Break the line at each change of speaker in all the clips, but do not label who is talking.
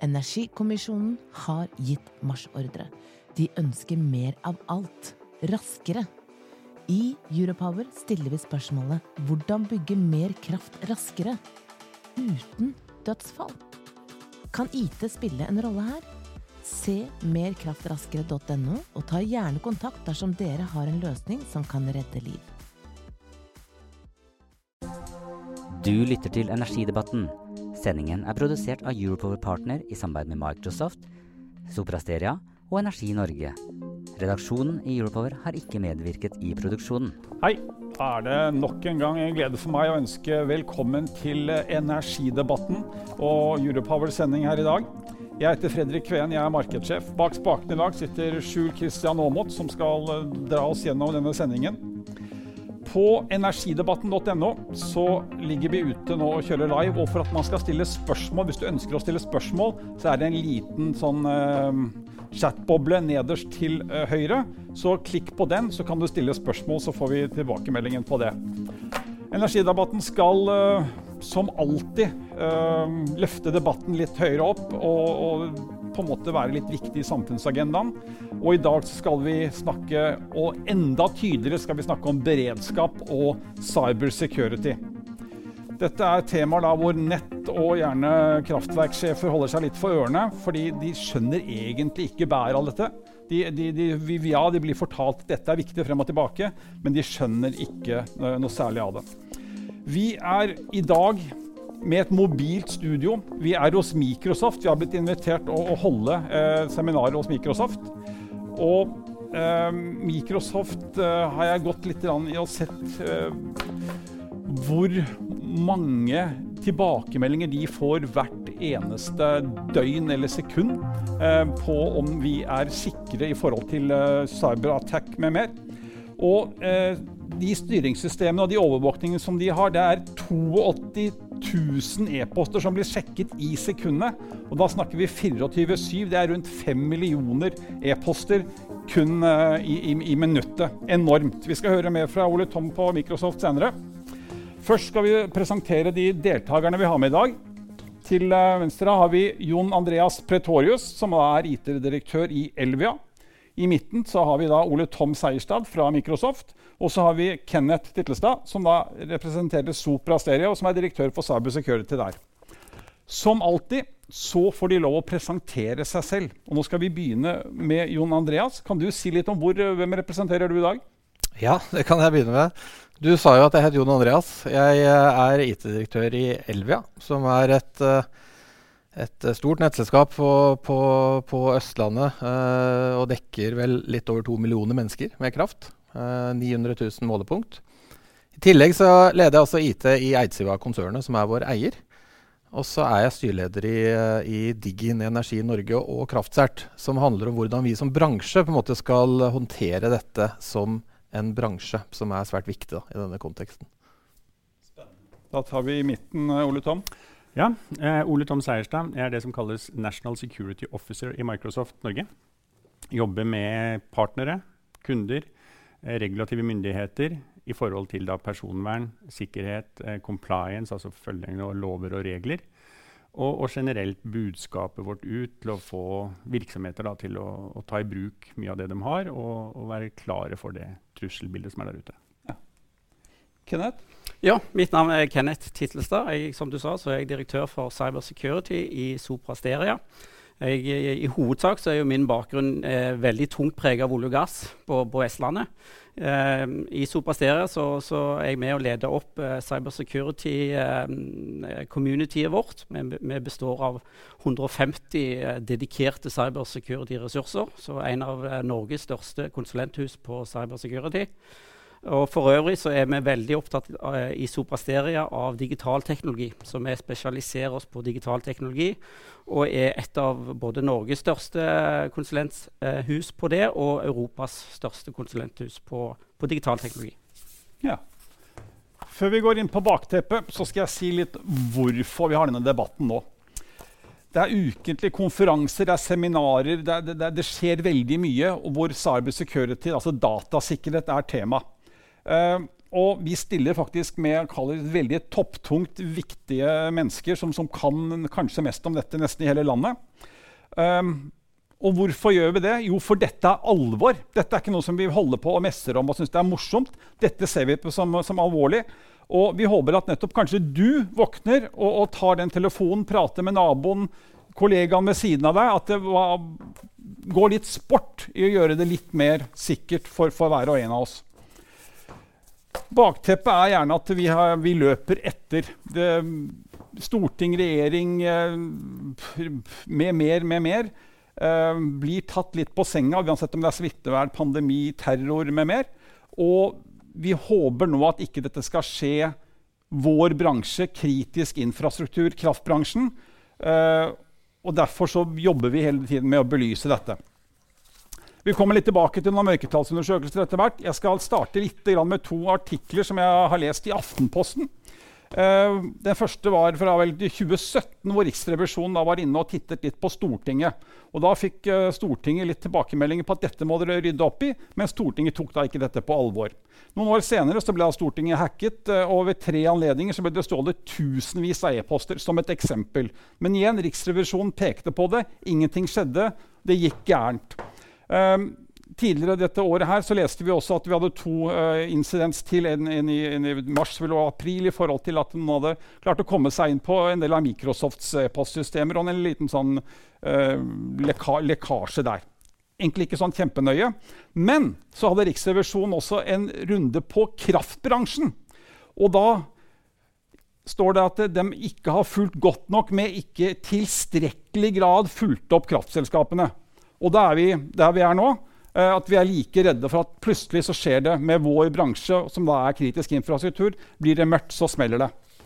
Energikommisjonen har gitt marsjordre. De ønsker mer av alt, raskere. I Europower stiller vi spørsmålet hvordan bygge mer kraft raskere, uten dødsfall. Kan IT spille en rolle her? Se merkraftraskere.no og ta gjerne kontakt dersom dere har en løsning som kan redde liv.
Du lytter til Energidebatten. Sendingen produsert av Europower Partner i samarbeid med Microsoft, Soprasteria og Energi Norge. Redaksjonen i Europower har ikke medvirket i produksjonen.
Hei, da det nok en gang en glede for meg å ønske velkommen til Energidebatten og Europowers sending her i dag. Jeg heter Fredrik Kveen, jeg markedssjef. Bak spaken i dag sitter Skjul Kristian Aamodt, som skal dra oss gjennom denne sendingen. På energidebatten.no så ligger vi ute nå og kjører live, og for at man skal stille spørsmål, hvis du ønsker å stille spørsmål, så det en liten sånn chatboble nederst til høyre. Så klikk på den, så kan du stille spørsmål, så får vi tilbakemeldingen på det. Energidebatten skal som alltid løfte debatten litt høyere opp og på en måte være litt viktig i samfunnsagendaen. Og i dag skal vi snakke, og enda tydeligere skal vi snakke om beredskap og cybersecurity. Dette temaer da hvor nett og gjerne kraftverkssjefer holder seg litt for ørene, fordi de skjønner egentlig ikke bæret av dette. De blir fortalt at dette viktig frem og tilbake, men de skjønner ikke noe særlig av det. Vi i dag med et mobilt studio. Vi hos Microsoft. Vi har blitt invitert å holde seminarer hos Microsoft. Og Microsoft har jeg gått litt i og sett hvor mange tilbakemeldinger de får hvert eneste døgn eller sekund på om vi sikre i forhold til cyberattack med mer. Og de styringssystemene og de overvåkningene som de har, det 82 000 e-poster som blir sjekket i sekundet. Og da snakker vi 24/7, det rundt 5 millioner e-poster kun i minuttet. Enormt. Vi skal høre mer fra Ole Tom på Microsoft senere. Først skal vi presentere de deltakerne vi har med i dag. Til venstre har vi Jon Andreas Pretorius, som IT-direktør i Elvia. I midten så har vi da Ole Tom Seierstad fra Microsoft, og så har vi Kenneth Tittelstad, som da representerer Soprasteria, og som direktør for cybersecurity der. Som alltid så får de lov å presentere seg selv. Og nå skal vi begynne med Jon Andreas. Kan du si litt om hvem representerer du i dag?
Ja, det kan jeg begynne med. Du sa jo at jeg heter Jon Andreas. Jeg IT-direktør i Elvia, som et stort nettselskap på Østlandet og dekker vel litt over 2 millioner mennesker med kraft. 900 000 målepunkt. I tillegg så leder jeg også IT i Eidsiva-konsernet, som vår eier. Og så jeg styreleder i Digin Energi Norge og Kraftsert, som handler om hvordan vi som bransje på en måte skal håndtere dette som en bransje, som svært viktig i denne konteksten.
Da tar vi i midten, Ole Tom.
Ja, Ole Tom Seierstad det som kalles National Security Officer i Microsoft Norge. Jobber med partnere, kunder, regulative myndigheter i forhold til da personvern, sikkerhet, compliance, altså følging av lover og regler, og generelt budskapet vårt ut til å få virksomheter da, til å ta i bruk mye av det de har, og være klare for det trusselbildet som der ute.
Ja. Kenneth?
Ja, mitt navn Kenneth Tittelstad. Som du sa, så jeg direktør for cybersecurity i Soprasteria. I hovedsak så jo min bakgrunn veldig tungt preget av olje og gass på Vestlandet. I Soprasteria så jeg med å lede opp cybersecurity communityet vårt. Vi består av 150 dedikerte cybersecurity-ressurser, så en av Norges største konsulenthus på cybersecurity. Og for øvrig så vi veldig opptatt i Soprasteria av digital teknologi, så vi spesialiserer oss på digital teknologi, og et av både Norges største konsulenthus på det, og Europas største konsulenthus på digital teknologi.
Ja. Før vi går inn på bakteppet, så skal jeg si litt hvorfor vi har denne debatten nå. Det ukentlige konferanser, det seminarer, det skjer veldig mye, og hvor cybersecurity, altså datasikkerhet, tema. Og vi stiller faktisk med veldig topptungt viktige mennesker som kan kanskje mest om dette nesten i hele landet. Og hvorfor gjør vi det? Jo, for dette alvor. Dette ikke noe som vi holder på og messer om og synes det morsomt. Dette ser vi på som alvorlig. Og vi håper at nettopp kanskje du våkner og tar den telefonen, prater med naboen, kollegaen ved siden av deg, at det går litt sport i å gjøre det litt mer sikkert for hver og en av oss. Bakteppet gjerne at vi løper etter. Storting, regjering, med mer, blir tatt litt på senga, uansett om det smittevern, pandemi, terror med mer. Og vi håper nå at ikke dette skal skje vår bransje, kritisk infrastruktur, kraftbransjen. Og derfor så jobber vi hele tiden med å belyse dette. Vi kommer litt tilbake til noen mørketallsundersøkelser etter hvert. Jeg skal starte litt med 2 artikler som jeg har lest i Aftenposten. Den første var fra 2017, hvor Riksrevisjonen da var inne og tittet litt på Stortinget. Og da fikk Stortinget litt tilbakemeldinger på at dette må dere rydde opp i, men Stortinget tok da ikke dette på alvor. Noen år senere så ble Stortinget hacket, og ved 3 anledninger så ble det stjålet tusenvis av e-poster som et eksempel. Men igjen, Riksrevisjonen pekte på det, ingenting skjedde, det gikk gærent. Tidligere dette året her så leste vi også at vi hadde 2 incidents til, en i mars og april, i forhold til at noen hadde klart å komme seg inn på en del av Microsofts postsystemer, og en liten sånn lekkasje der. Egentlig ikke sånn kjempenøye, men så hadde Riksrevisjonen også en runde på kraftbransjen, og da står det at de ikke har fulgt godt nok med, ikke tilstrekkelig grad fulgt opp kraftselskapene. Og der vi nå, at vi like redde for at plutselig så skjer det med vår bransje, som da kritisk infrastruktur. Blir det mørkt, så smeller det.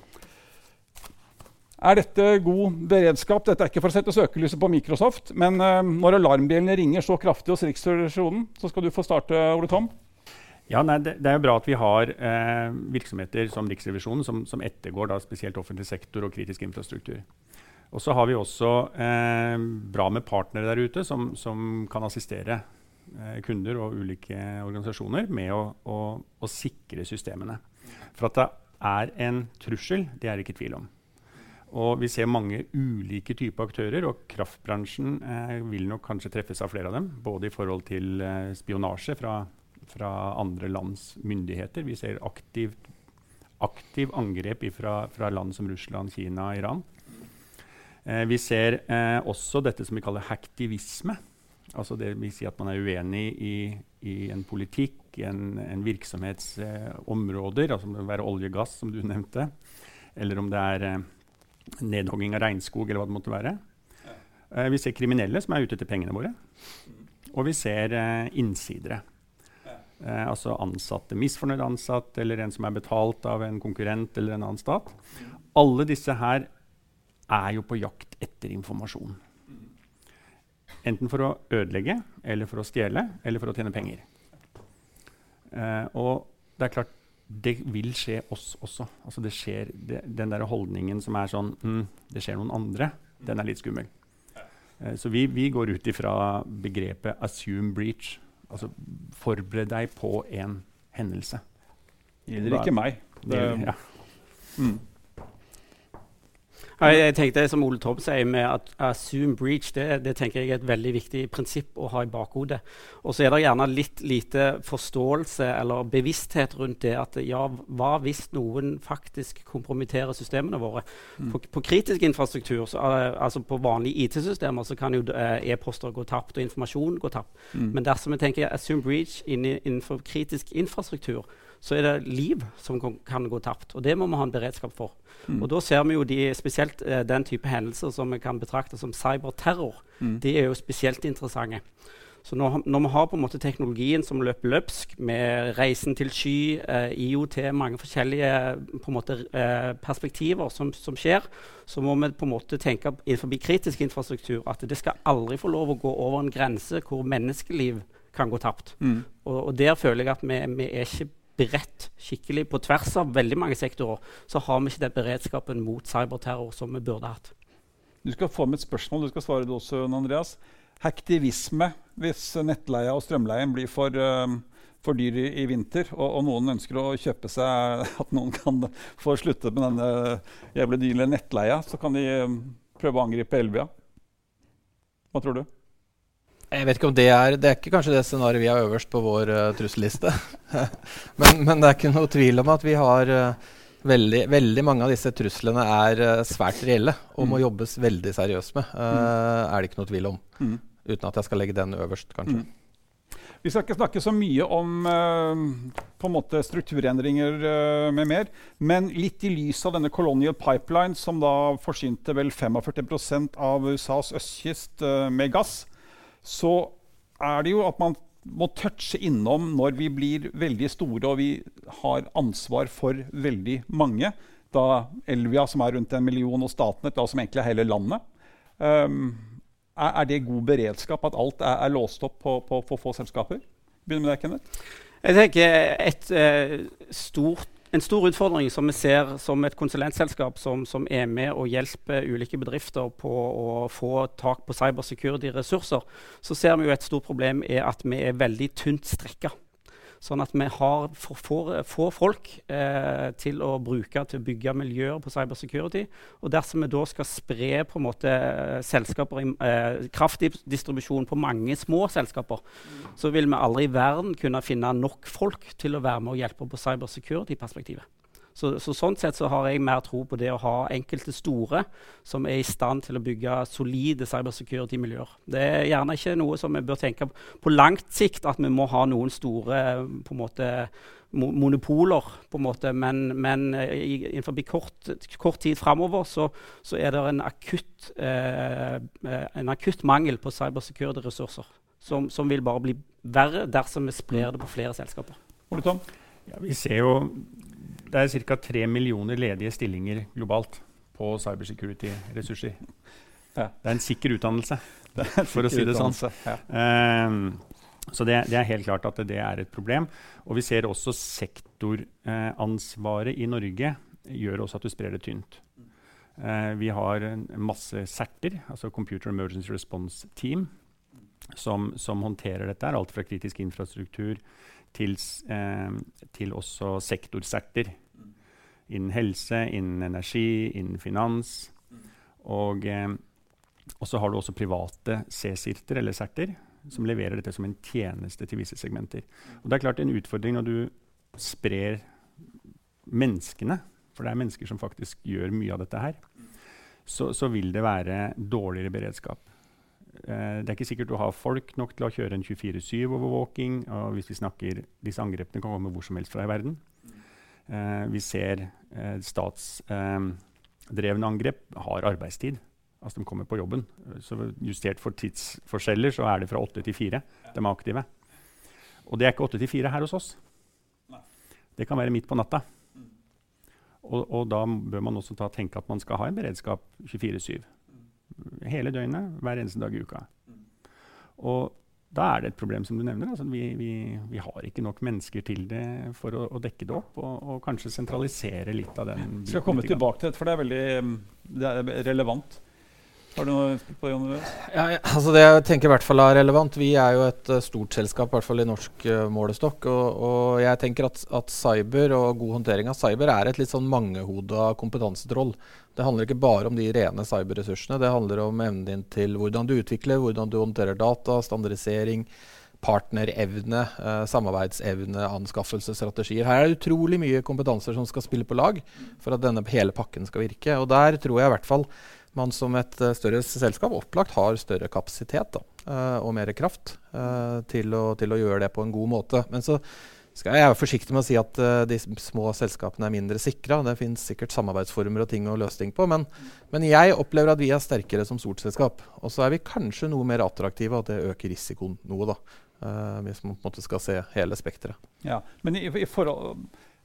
Dette god beredskap? Dette ikke for å sette søkelyset på Microsoft, men når alarmbjellene ringer så kraftig hos Riksrevisjonen, så skal du få starte, Ole Tom.
Ja, det jo bra at vi har virksomheter som Riksrevisjonen, som ettergår da, spesielt offentlig sektor og kritisk infrastruktur. Og så har vi også bra med partnere der ute som kan assistere kunder og ulike organisasjoner med å sikre systemene. For at det en trussel, det det ikke tvil om. Og vi ser mange ulike typer aktører, og kraftbransjen vil nok kanskje treffes av flere av dem, både i forhold til spionasje fra andre lands myndigheter. Vi ser aktiv angrep fra land som Russland, Kina og Iran. Vi ser også dette som vi kaller hacktivisme. Altså det vil si at man uenig i en politikk, en virksomhetsområder, altså om det være olje og gass, som du nevnte, eller om det nedhogging av regnskog, eller hva det måtte være. Vi ser kriminelle som ute etter pengene våre, og vi ser innsidere. Altså ansatte, misfornøyd ansatt, eller en som betalt av en konkurrent eller en annen stat. Alle disse her jo på jakt etter informasjon. Enten for å ødelegge, eller for å stjele, eller for å tjene penger. Og det klart, det vil skje oss også. Altså det skjer, den der holdningen som sånn, det skjer noen andre, den litt skummel. Så vi går ut ifra begrepet assume breach. Altså forbered deg på en hendelse.
Det gjelder ikke meg.
Ja.
Jeg tenkte som Ole Tom sier med at assume breach, det tenker jeg et veldig viktig prinsipp å ha i bakhodet. Og så det gjerne litt lite forståelse eller bevissthet rundt det at ja, hva hvis noen faktisk kompromitterer systemene våre? På kritisk infrastruktur, altså på vanlige IT-systemer, så kan jo e-poster gå tapt og informasjon gå tapt. Men dersom jeg tenker assume breach innenfor kritisk infrastruktur, så det liv som kan gå tapt, og det må vi ha en beredskap for. Og da ser vi jo spesielt den type hendelser som vi kan betrakte som cyberterror. De jo spesielt interessante. Så når vi har på en måte teknologien som løper løpsk, med reisen til sky, IoT, mange forskjellige på en måte, perspektiver som skjer, så må vi på en måte tenke innenfor kritisk infrastruktur at det skal aldri få lov å gå over en grense hvor menneskeliv kan gå tapt. Og der føler jeg at vi ikke beredt skikkelig på tvers av veldig mange sektorer, så har vi ikke den beredskapen mot cyberterror som vi burde hatt.
Du skal få med et spørsmål, du skal svare det også, Andreas. Hacktivisme, hvis nettleie og strømleien blir for for dyr i vinter, og noen ønsker å kjøpe seg at noen kan få slutte med denne jævlig dyre nettleia, så kan de prøve å angripe Elvia. Hva tror du?
Jeg vet ikke om det er ikke kanskje det scenariet vi har øverst på vår trusselliste. men det er ikke noe tvil om at vi har veldig mange av disse truslene er svært reelle og må jobbes veldig seriøst med. Er det ikke noe tvil om. Uten at jeg skal legge den øverst, kanskje.
Vi skal ikke snakke så mye om på en måte strukturendringer med mer, men litt i lys av denne Colonial Pipeline, som da forsynte vel 45% av USAs østkyst med gass, så er det jo at man må touche innom når vi blir veldig store og vi har ansvar for veldig mange. Da Elvia, som er rundt 1 million, og Statnett, da, som egentlig er hele landet. Er det god beredskap at alt er låst opp på få selskaper? Begynner med deg, Kenneth.
Jeg tenker en stor utfordring som vi ser som et konsulentselskap som er med og hjelper ulike bedrifter på å få tak på cybersecurity-ressurser, så ser vi jo et stort problem er at vi er veldig tynt strekket. Sånn at vi har få folk til å bruke til å bygge miljøer på cybersecurity. Og dersom vi da skal spre på en måte selskaper kraftdistribusjon på mange små selskaper, så vil vi aldri i verden kunne finne nok folk til å være med og hjelpe på cybersecurity-perspektivet. Så sånn sett så har jeg mer tro på det å ha enkelte store som er i stand til å bygge solide cybersecurity-miljøer. Det er gjerne ikke noe som vi bør tenke på langt sikt, at vi må ha noen store på en måte, monopoler, på en måte, men innenfor kort tid fremover så er det en akutt mangel på cybersecurity-ressurser, som vil bare bli verre dersom vi sprer det på flere selskaper.
Tom?
Ja, vi ser jo det er ca. 3 millioner ledige stillinger globalt på cybersecurity-ressurser. Ja. Det er en sikker utdannelse, for å si det sånn. Ja. Så det er helt klart at det er et problem. Og vi ser også sektoransvaret i Norge gjør også at du sprer det tynt. Vi har masse CERTer, altså Computer Emergency Response Team, som håndterer dette. Alt fra kritisk infrastruktur til også sektorserter innen helse, innen energi, innen finans. Og så har du også private C-sirter eller serter som leverer dette som en tjeneste til visse segmenter. Og det er klart en utfordring når du sprer menneskene, for det er mennesker som faktisk gjør mye av dette her, så vil det være dårligere beredskap. Det er ikke sikkert du har folk nok til å kjøre en 24/7-overvåking, og hvis vi snakker, disse angrepene kan komme hvor som helst fra i verden. Vi ser statsdrevne angrep har arbeidstid, altså de kommer på jobben. Så justert for tidsforskjeller så er det fra 8 til 4 de er aktive. Og det er ikke 8 til 4 her hos oss. Det kan være midt på natta. Og da bør man også tenke at man skal ha en beredskap 24/7. Hele døgnet, hver eneste dag i uka. Og da er det et problem som du nevner. Altså, vi har ikke nok mennesker til det for å dekke det opp, og kanskje sentralisere litt av den.
Jeg skal komme tilbake til det, for det er relevant. Har du noe på det, Jon?
Ja, altså det jeg tenker i hvert fall er relevant. Vi er jo et stort selskap, i hvert fall i norsk målestokk, og jeg tenker at cyber og god håndtering av cyber er et litt sånn mangehoda kompetansetroll. Det handler ikke bare om de rene cyberressursene, det handler om evnen din til hvordan du utvikler, hvordan du håndterer data, standardisering, partnerevne, samarbeidsevne, anskaffelsesstrategier. Her er det utrolig mye kompetanser som skal spille på lag for at denne hele pakken skal virke, og der tror jeg i hvert fall man som et større selskap opplagt har større kapasitet og mer kraft til å gjøre det på en god måte. Men så skal jeg være forsiktig med å si at de små selskapene er mindre sikre. Det finnes sikkert samarbeidsformer og ting å løse ting på, men jeg opplever at vi er sterkere som stort selskap. Og så er vi kanskje noe mer attraktive, at det øker risikoen noe da, hvis man på en måte skal se hele spektret.
Ja, men i forhold...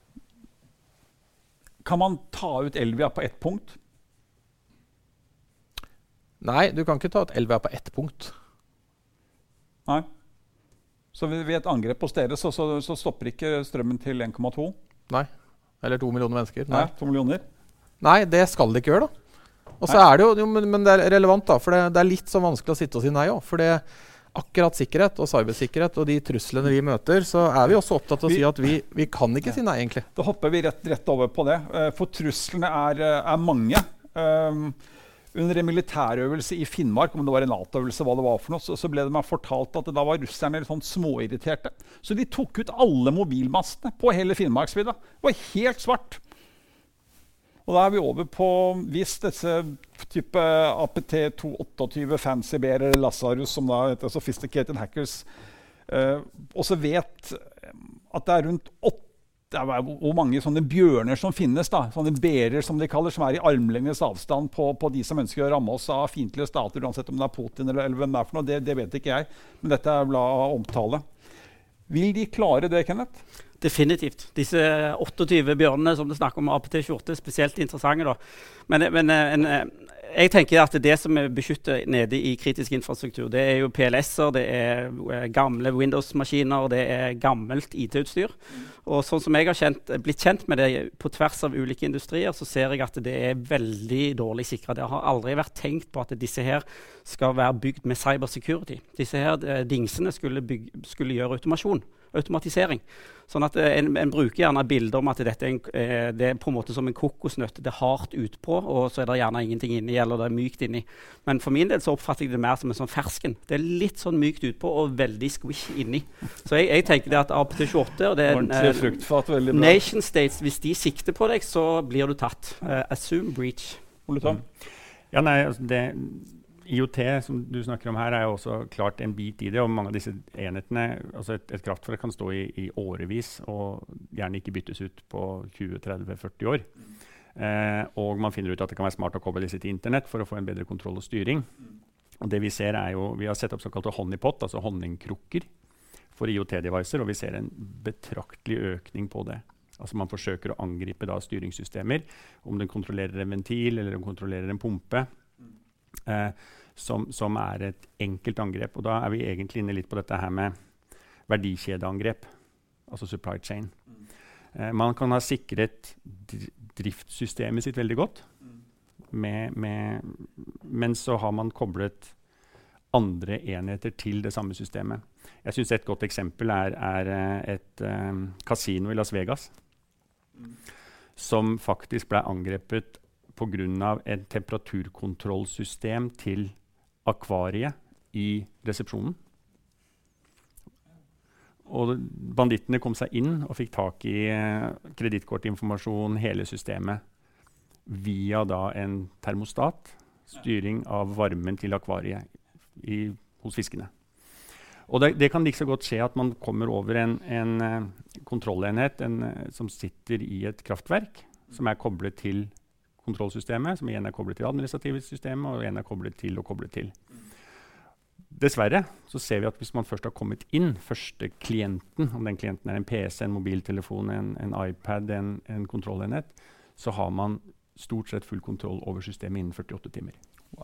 Kan man ta ut Elvia på ett punkt?
Nei, du kan ikke ta et Elvia på ett punkt.
Nei. Så ved et angrep på stedet så stopper ikke strømmen til 1,2?
Nei. Eller 2 millioner mennesker.
Nei, 2 millioner?
Nei, det skal det ikke gjøre da. Og så er det jo, men det er relevant da, for det er litt så vanskelig å sitte og si nei også. For det akkurat sikkerhet og cybersikkerhet og de truslene vi møter, så vi også opptatt av å si at vi kan ikke si nei, egentlig.
Da hopper vi rett over på det. For truslene er mange. Under en militærøvelse i Finnmark, om det var en NATO-øvelse, hva det var for noe, så ble det meg fortalt at da var russerne litt sånn småirriterte. Så de tok ut alle mobilmastene på hele Finnmarksvidda. Det var helt svart. Og da vi over på, hvis disse type APT-228 Fancy Bear eller Lazarus, som da heter Sophisticated Hackers, også vet at det rundt 8, hvor mange sånne bjørner som finnes, da, sånne bærer som de kaller, som i armlengdes avstand på de som ønsker å ramme oss av fiendtlige stater, uansett om det Putin eller hvem det for noe, det vet ikke jeg, men dette bla omtale. Vil de klare det, Kenneth?
Definitivt. Disse 28 bjørnene som du snakker om, APT-28, spesielt interessante da. Men jeg tenker at det som beskytter nede i kritisk infrastruktur, det jo PLS-er, det gamle Windows-maskiner, det gammelt IT-utstyr. Og sånn som jeg har blitt kjent med det på tvers av ulike industrier, så ser jeg at det veldig dårlig sikret. Det har aldri vært tenkt på at disse her skal være bygd med cybersecurity. Disse her dingsene skulle gjøre automatisering. Sånn at en bruker gjerne bilder om at dette det på en måte som en kokosnøtt. Det hardt utpå, og så det gjerne ingenting inni, eller det mykt inni. Men for min del så oppfatter jeg det mer som en sånn fersken. Det litt sånn mykt utpå og veldig squish inni. Så jeg tenker det at APT-28 og det nation states, hvis de sikter på deg, så blir du tatt. Assume breach.
Ole Tom?
Ja, nei, altså IoT, som du snakker om her, jo også klart en bit i det, og mange av disse enhetene, altså et kraftverk kan stå i årevis, og gjerne ikke byttes ut på 20, 30, 40 år. Og man finner ut at det kan være smart å koble disse til internett for å få en bedre kontroll og styring. Og det vi ser jo, vi har sett opp såkalte honeypot, altså honningkrukker for IoT-devicer, og vi ser en betraktelig økning på det. Altså man forsøker å angripe da styringssystemer, om den kontrollerer en ventil eller den kontrollerer en pumpe, som et enkelt angrep. Og da vi egentlig inne litt på dette her med verdikjedeangrep, altså supply chain. Man kan ha sikret driftssystemet sitt veldig godt, men så har man koblet andre enheter til det samme systemet. Jeg synes et godt eksempel et kasino i Las Vegas, som faktisk ble angrepet på grunn av et temperaturkontrollsystem til akvariet i resepsjonen. Og bandittene kom seg inn og fikk tak i kredittkortinformasjon, hele systemet, via da en termostat, styring av varmen til akvariet hos fiskene. Og det kan like så godt skje at man kommer over en kontrollenhet som sitter i et kraftverk, som koblet til kontrollsystemet, som igjen koblet til administrative systemet, og igjen koblet til og koblet til. Dessverre så ser vi at hvis man først har kommet inn, første klienten, om den klienten en PC, en mobiltelefon, en iPad, en kontrollenhet, så har man stort sett full kontroll over systemet innen 48 timer.
Wow.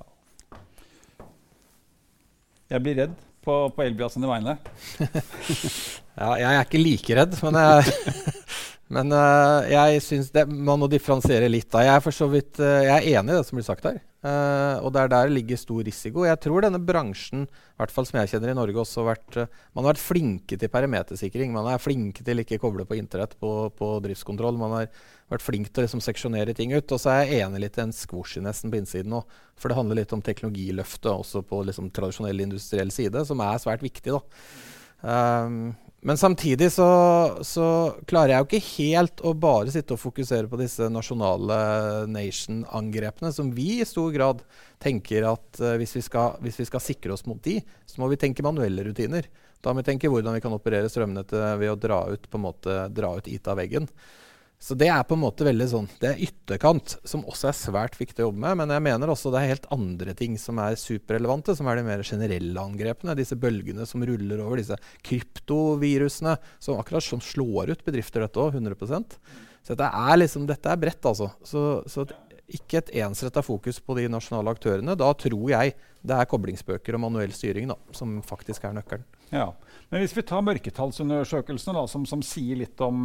Jeg blir redd på Elbia sine vegne.
Ja, jeg ikke like redd, men jeg synes man må differensiere litt. Da. Jeg enig i det som blir sagt her, og der ligger stor risiko. Jeg tror denne bransjen, i hvert fall som jeg kjenner i Norge, også man har vært flinke til perimetersikring. Man flinke til ikke koble på internett på driftskontroll. Man har vært flink til å liksom seksjonere ting ut. Og så jeg enig litt i en squash nesten på innsiden nå, for det handler litt om teknologiløftet også på liksom tradisjonell industriell side, som svært viktig da. Men samtidig så klarer jeg jo ikke helt å bare sitte og fokusere på disse nasjonale nation-angrepene, som vi i stor grad tenker at hvis vi skal sikre oss mot de, så må vi tenke manuelle rutiner. Da må vi tenke hvordan vi kan operere strømnettet ved å dra ut IT av veggen. Så det på en måte veldig sånn, det ytterkant, som også svært viktig å jobbe med, men jeg mener også det helt andre ting som superrelevante, som de mer generelle angrepene, disse bølgene som ruller over, disse kryptovirusene, som akkurat som slår ut bedrifter dette også, 100%. Så dette bredt altså. Så ikke et ensrettet fokus på de nasjonale aktørene. Da tror jeg det koblingsbøker og manuell styring da, som faktisk nøkkelen.
Ja, men hvis vi tar mørketallsundersøkelsene da, som sier litt om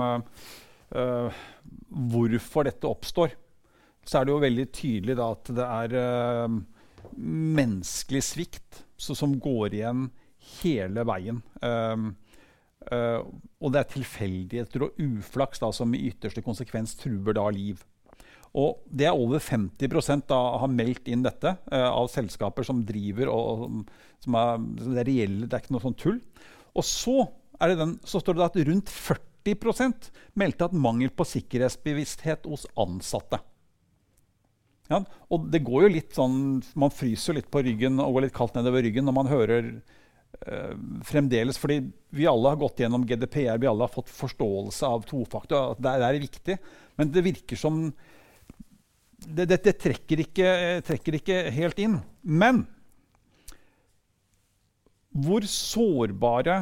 hvorfor dette oppstår, så det jo veldig tydelig da, at det menneskelig svikt som går igjen hele veien. Og det tilfeldigheter og uflaks da, som i ytterste konsekvens truer da liv. Og det over 50% da har meldt inn dette av selskaper som driver, og som det er reelle, det er ikke noe sånn tull. Og så står det at rundt 40% meldte at mangel på sikkerhetsbevissthet hos ansatte. Ja, og det går jo litt sånn, man fryser litt på ryggen og går litt kaldt nedover ryggen når man hører fremdeles, fordi vi alle har gått gjennom GDPR, vi alle har fått forståelse av tofaktor, det er viktig, men det virker som det trekker ikke helt inn. Men hvor sårbare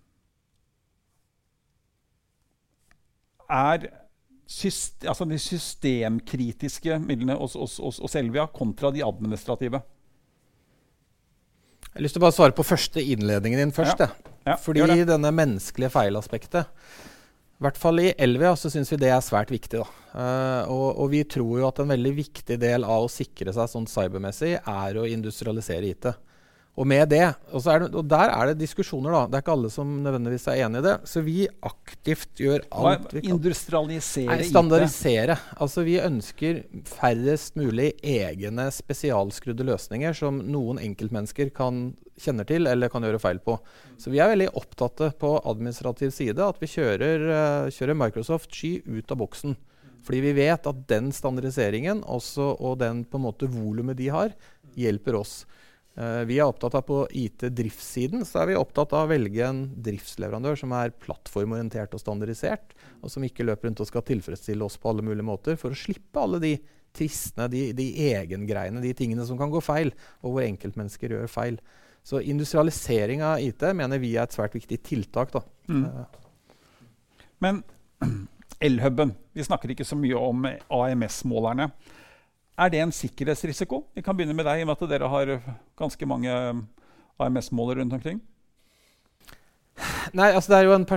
er de systemkritiske midlene hos Elvia kontra de administrative?
Jeg har lyst til å bare svare på første innledningen din først.
Ja,
fordi denne menneskelige feilaspektet, i hvert fall i Elvia, så synes vi det er svært viktig. Og vi tror jo at en veldig viktig del av å sikre seg sånn cybermessig er å industrialisere IT. Og med det, og der er det diskusjoner da, det er ikke alle som nødvendigvis er enige i det, så vi aktivt gjør alt vi kan.
Industrialisere IT?
Standardisere. Altså vi ønsker færrest mulig egne spesialskrudde løsninger som noen enkeltmennesker kjenner til eller kan gjøre feil på. Så vi er veldig opptatt på administrativ side at vi kjører Microsoft Sky ut av boksen. Fordi vi vet at den standardiseringen også, og den på en måte volumet de har, hjelper oss. Vi er opptatt av på IT-driftssiden, så er vi opptatt av å velge en driftsleverandør som er plattformorientert og standardisert, og som ikke løper rundt og skal tilfredsstille oss på alle mulige måter, for å slippe alle de tristne, de egengreiene, de tingene som kan gå feil, og hvor enkeltmennesker gjør feil. Så industrialisering av IT mener vi er et svært viktig tiltak da.
Men Elhuben, vi snakker ikke så mye om AMS-målerne. Er det en sikkerhetsrisiko? Vi kan begynne med deg, i og med at dere har ganske mange AMS-måler rundt omkring.
Nei, altså det er jo en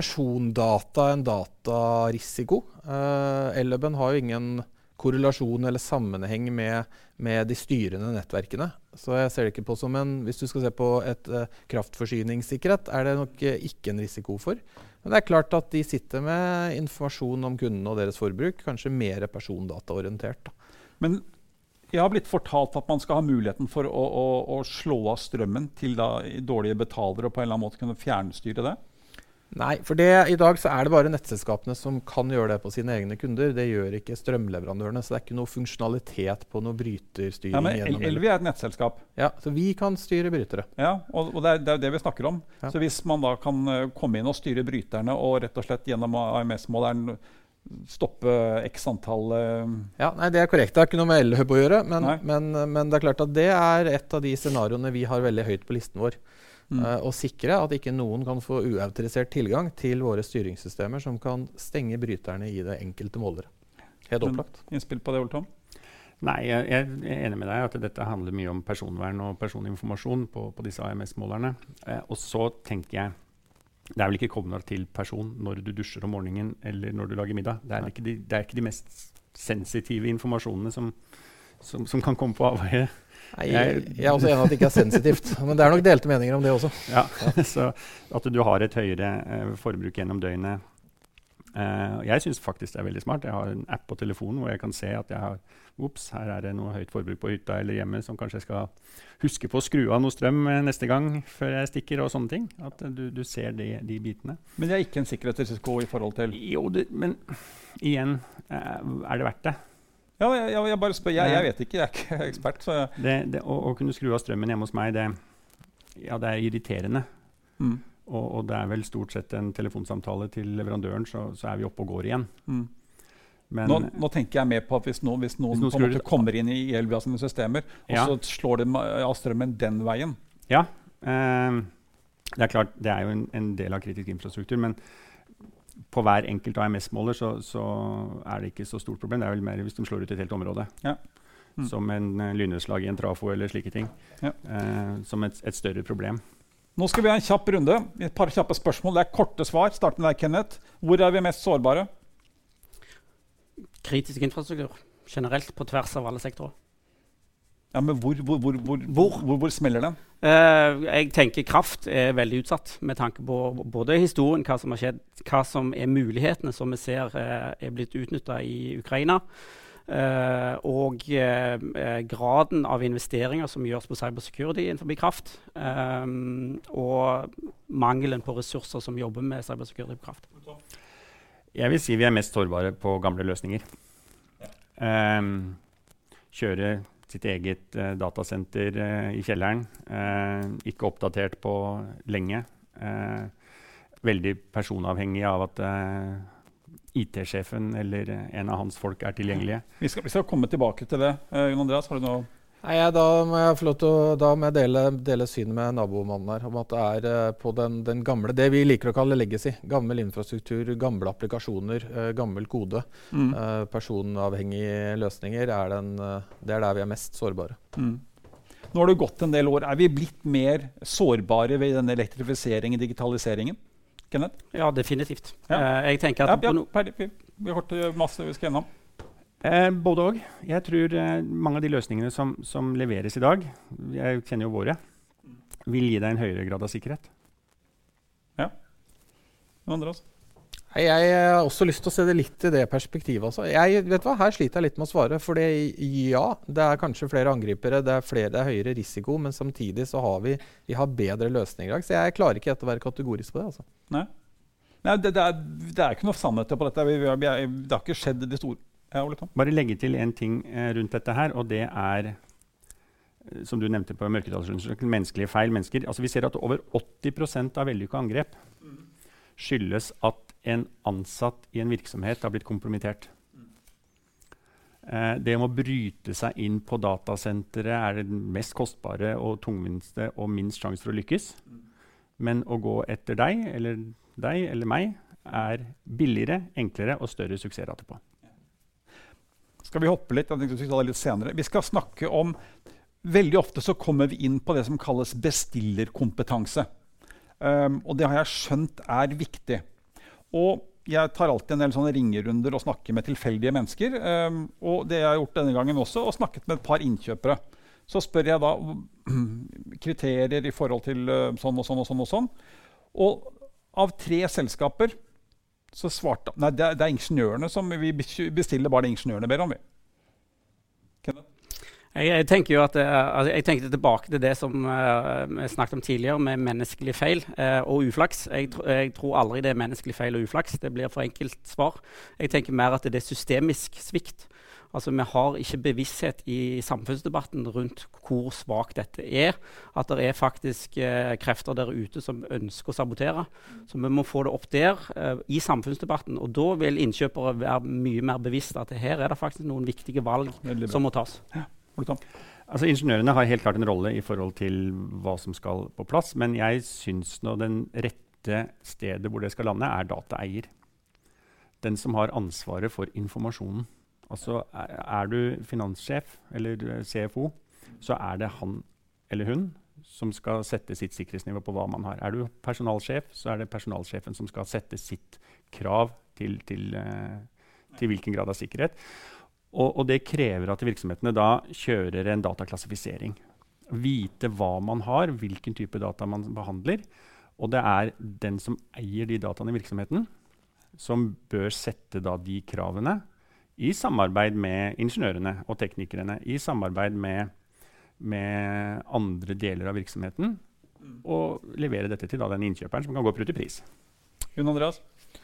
datarisiko. Elhuben har jo ingen korrelasjon eller sammenheng med de styrende nettverkene. Så jeg ser det ikke på som hvis du skal se på et kraftforsyningssikkerhet, er det nok ikke en risiko for. Men det er klart at de sitter med informasjon om kundene og deres forbruk, kanskje mer persondataorientert da.
Men jeg har blitt fortalt at man skal ha muligheten for å slå av strømmen til da dårlige betalere og på en eller annen måte kunne fjernstyre det?
Nei, for i dag så er det bare nettselskapene som kan gjøre det på sine egne kunder. Det gjør ikke strømleverandørene, så det er ikke noe funksjonalitet på noe bryterstyring.
Ja, men Elvia er et nettselskap.
Ja, så vi kan styre brytere.
Ja, og det er det vi snakker om. Ja. Så hvis man da kan komme inn og styre bryterne og rett og slett gjennom AMS-måleren stoppe x antall
Ja, nei, det er korrekt. Det har ikke noe med Elhub å gjøre, men det er klart at det er et av de scenarioene vi har veldig høyt på listen vår. Å sikre at ikke noen kan få uautorisert tilgang til våre styringssystemer som kan stenge bryterne i det enkelte målere. Helt opplagt.
Innspill på det, Ole Tom?
Nei, jeg er enig med deg at dette handler mye om personvern og personinformasjon på disse AMS-målerne. Og så tenker jeg det er vel ikke koblet til person når du dusjer om morgenen eller når du lager middag. Det er ikke de mest sensitive informasjonene som kan komme på avveie.
Jeg er også enig at det ikke er sensitivt, men det er nok delte meninger om det også.
Ja, så at du har et høyere forbruk gjennom døgnet. Jeg synes faktisk det er veldig smart. Jeg har en app på telefonen hvor jeg kan se at her er det noe høyt forbruk på hytta eller hjemme som kanskje jeg skal huske på å skru av noe strøm neste gang før jeg stikker og sånne ting. At du ser de bitene. Men
det er ikke en sikkerhetsrisiko i forhold til?
Jo, men igjen, er det verdt det?
Ja, jeg bare spør. Jeg vet ikke, jeg er ikke ekspert. Så
å kunne skru av strømmen hjemme hos meg, det er irriterende. Og det er vel stort sett en telefonsamtale til leverandøren, så er vi oppe og går igjen. Men,
nå tenker jeg mer på at hvis noen på en måte kommer inn i Elvia sine systemer, og så slår det av strømmen den veien.
Ja, det er klart, det er jo en del av kritisk infrastruktur, men på hver enkelt AMS-måler så er det ikke så stort problem. Det er vel mer hvis de slår ut et helt område.
Ja.
Som en lynnedslag i en trafo eller slike ting. Ja. Som et større problem.
Nå skal vi ha en kjapp runde. Et par kjappe spørsmål. Det er korte svar. Start med deg, Kenneth. Hvor er vi mest sårbare?
Kritisk infrastruktur. Generelt på tvers av alle sektorer.
Ja, men hvor smeller den?
Jeg tenker kraft veldig utsatt, med tanke på både historien, hva som har skjedd, hva som mulighetene som vi ser blitt utnyttet i Ukraina, og graden av investeringer som gjøres på cybersecurity innenfor kraft, og mangelen på ressurser som jobber med cybersecurity på kraft.
Jeg vil si vi mest sårbare på gamle løsninger. Kjøre sitt eget datasenter i kjelleren, ikke oppdatert på lenge, veldig personavhengig av at IT-sjefen eller en av hans folk tilgjengelige.
Vi skal komme tilbake til det. Jon Andreas, har du noe?
Nei, da må jeg få lov til å dele synet med nabomannen her, om at det på den gamle, det vi liker å kalle legacy, gammel infrastruktur, gamle applikasjoner, gammel kode, personavhengige løsninger, det der vi mest sårbare.
Nå har det gått en del år. Vi blitt mer sårbare ved denne elektrifiseringen, digitaliseringen? Kenneth?
Ja, definitivt.
Ja.
Jeg tenker at
vi har hørt masse vi skal gjennom.
Både og. Jeg tror mange av de løsningene som leveres i dag, jeg kjenner jo våre, vil gi deg en høyere grad av sikkerhet.
Ja. Andreas?
Jeg har også lyst til å se det litt i det perspektivet. Altså. Vet du hva? Her sliter jeg litt med å svare, for ja, det kanskje flere angripere, det er høyere risiko, men samtidig så har vi har bedre løsninger. Så jeg klarer ikke å være kategorisk på det. Altså.
Nei, det ikke noe sannhet på dette. Det har ikke skjedd det store.
Bare legge til en ting rundt dette her, og det som du nevnte på mørketallsundersøkelsen, menneskelige feil. Altså, vi ser at over 80% av vellykkede angrep skyldes at en ansatt i en virksomhet har blitt kompromittert. Det å bryte seg inn på datasenteret det mest kostbare og tungvinte og minst sjanse for å lykkes. Men å gå etter deg eller meg billigere, enklere og større suksessrate på.
Skal vi hoppe litt? Jeg skal ta det litt senere. Vi skal snakke om, veldig ofte så kommer vi inn på det som kalles bestillerkompetanse. Og det har jeg skjønt viktig. Og jeg tar alltid en del sånne ringerunder og snakker med tilfeldige mennesker. Og det jeg har gjort denne gangen også, og snakket med et par innkjøpere. Så spør jeg da kriterier i forhold til sånn og sånn og sånn og sånn. Og av 3 selskaper så svarte nei, det ingeniørene som vi bestiller, bare det ingeniørene ber om.
Jeg tenker jo at jeg tenkte tilbake til det som vi snakket om tidligere, med menneskelig feil og uflaks. Jeg tror aldri det menneskelig feil og uflaks. Det blir for enkelt svar. Jeg tenker mer at det systemisk svikt. Altså, vi har ikke bevissthet i samfunnsdebatten rundt hvor svakt dette at det faktisk krefter der ute som ønsker å sabotere. Så vi må få det opp der i samfunnsdebatten, og da vil innkjøpere være mye mer bevisst at her det faktisk noen viktige valg som må tas.
Ja.
Altså, ingeniørene har helt klart en rolle i forhold til hva som skal på plass, men jeg synes nå den rette stedet hvor det skal lande dataeier. Den som har ansvaret for informasjonen. Altså, du finanssjef eller CFO, så det han eller hun som skal sette sitt sikkerhetsnivå på hva man har. Du personalsjef, så det personalsjefen som skal sette sitt krav til hvilken grad av sikkerhet. Og det krever at virksomhetene da kjører en dataklassifisering. Vite hva man har, hvilken type data man behandler. Og det den som eier de dataene i virksomheten, som bør sette da de kravene i samarbeid med ingeniørene og teknikerne, i samarbeid med andre deler av virksomheten, og levere dette til da den innkjøperen som kan gå på ut i pris.
Jon Andreas?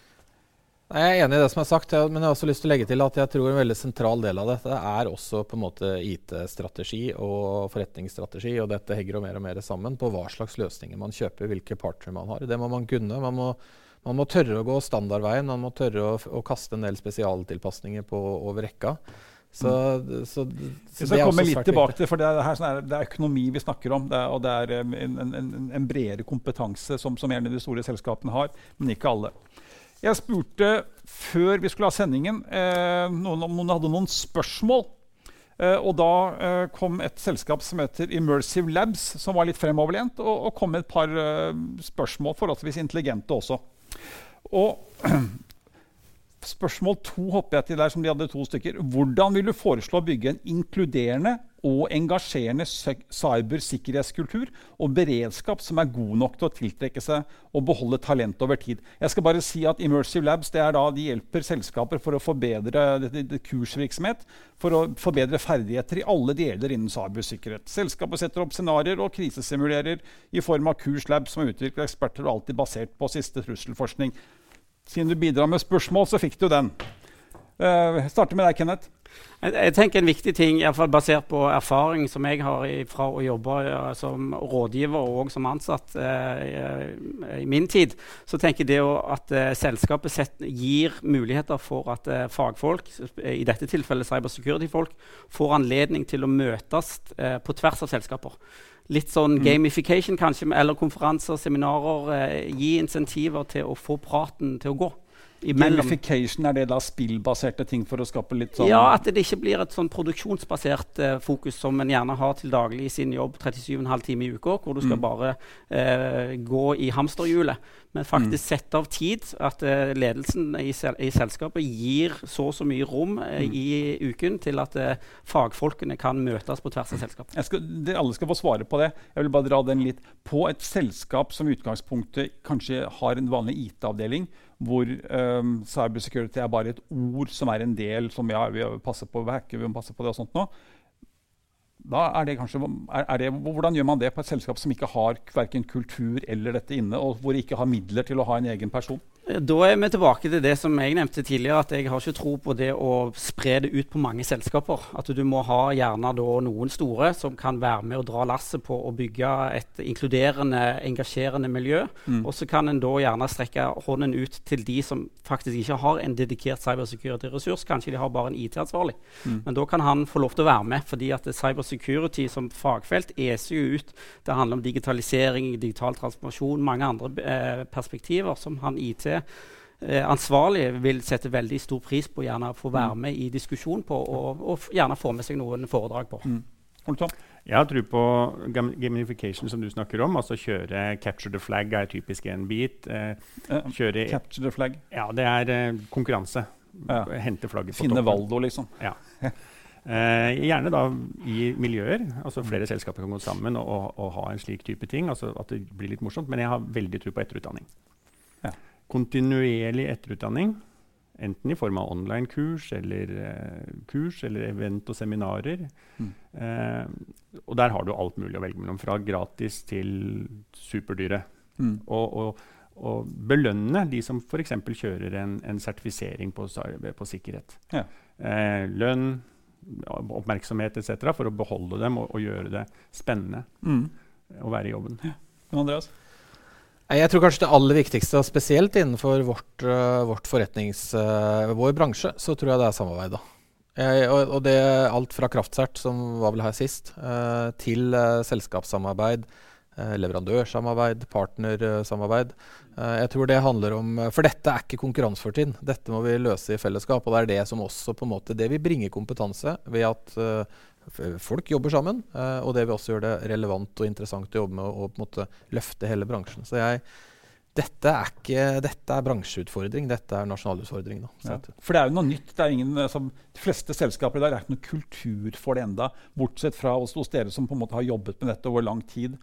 Jeg enig i det som sagt, men jeg har også lyst til å legge til at jeg tror en veldig sentral del av dette også på en måte IT-strategi og forretningsstrategi, og dette henger jo mer og mer sammen på hva slags løsninger man kjøper, hvilke partnere man har. Det må man kunne. Man må tørre å gå standardveien, man må tørre å kaste en del spesialtilpasninger over rekka. Så
vi skal komme litt tilbake til, for det økonomi vi snakker om, og det en bredere kompetanse som gjerne de store selskapene har, men ikke alle. Jeg spurte før vi skulle ha sendingen om noen hadde noen spørsmål, og da kom et selskap som heter Immersive Labs, som var litt fremoverlent, og kom med et par spørsmål, forholdsvis intelligente også. Og Spørsmål 2 hopper jeg til der, som de hadde 2 stykker. Hvordan vil du foreslå å bygge en inkluderende og engasjerende cybersikkerhetskultur og beredskap som god nok til å tiltrekke seg og beholde talent over tid? Jeg skal bare si at Immersive Labs det da de hjelper selskaper for å forbedre kursvirksomhet, for å forbedre ferdigheter i alle deler innen cybersikkerhet. Selskapet setter opp scenarier og krisesimulerer i form av kurslab som utvikler eksperter og alltid basert på siste trusselforskning. Siden du bidrar med spørsmål, så fikk du den. Starter med deg, Kenneth.
Jeg tenker en viktig ting, I hvert fall basert på erfaring som jeg har fra å jobbe som rådgiver og som ansatt I min tid, så tenker jeg det at selskapet gir muligheter for at fagfolk, I dette tilfellet cybersecurity-folk, får anledning til å møtes på tvers av selskaper. Litt sånn gamification kanskje, eller konferanser, seminarer, gi insentiver til å få praten til å gå.
Gamification, det da spillbaserte ting for å skape litt sånn...
Ja, at det ikke blir et sånn produksjonsbasert fokus som en gjerne har til daglig I sin jobb 37,5 timer I uka, hvor du skal bare gå I hamsterhjulet. Men faktisk sette av tid at ledelsen I selskapet gir så mye rom I uken til at fagfolkene kan møtes på tvers av selskapet.
Alle skal få svare på det. Jeg vil bare dra den litt. På et selskap som utgangspunktet kanskje har en vanlig IT-avdeling, hvor cybersecurity bare et ord som en del som vi passer på å hacke, vi må passe på det og sånt nå. Da det kanskje, hvordan gjør man det på et selskap som ikke har hverken kultur eller dette inne, og hvor de ikke har midler til å ha en egen person?
Da vi tilbake til det som jeg nevnte tidligere, at jeg har ikke tro på det å spre det ut på mange selskaper. At du må ha gjerne da noen store som kan være med og dra lasset på å bygge et inkluderende, engasjerende miljø. Og så kan en da gjerne strekke hånden ut til de som faktisk ikke har en dedikert cybersecurity-ressurs. Kanskje de har bare en IT-ansvarlig. Men da kan han få lov til å være med, fordi at cybersecurity som fagfelt eser jo ut. Det handler om digitalisering, digital transformasjon, mange andre perspektiver som han IT ansvarlig vil sette veldig stor pris på gjerne å få være med I diskusjon på og gjerne få med seg noen foredrag på.
Jeg tror på gamification som du snakker om, altså kjøre capture the flag typisk en bit. Kjøre,
capture the flag?
Ja, det konkurranse. Hente flagget på
Finne
toppen.
Valdo liksom.
Ja. Gjerne da I miljøer, altså flere selskaper kan gå sammen og ha en slik type ting, altså at det blir litt morsomt, men jeg har veldig tro på etterutdanning. Kontinuerlig etterutdanning, enten I form av online-kurs eller event og seminarer. Og der har du alt mulig å velge mellom, fra gratis til superdyre. Og belønne de som for eksempel kjører en sertifisering på sikkerhet. Lønn, oppmerksomhet etc. for å beholde dem og gjøre det spennende å være I jobben.
Andreas?
Jeg tror kanskje det aller viktigste, og spesielt innenfor vår bransje, så tror jeg det samarbeid. Og det alt fra kraftsert, som var vel her sist, til selskapssamarbeid, leverandørsamarbeid, partnersamarbeid. Jeg tror det handler om, for dette ikke konkurransefortrinn, dette må vi løse I fellesskap, og det det som også på en måte, det vi bringer kompetanse ved at folk jobber sammen, og det vil også gjøre det relevant og interessant å jobbe med å på en måte løfte hele bransjen. Så dette bransjeutfordring, dette nasjonalutfordring.
Ja. For det jo noe nytt. Det ingen, de fleste selskaper I dag ikke noe kultur for det enda, bortsett fra hos dere som på en måte har jobbet med dette over lang tid.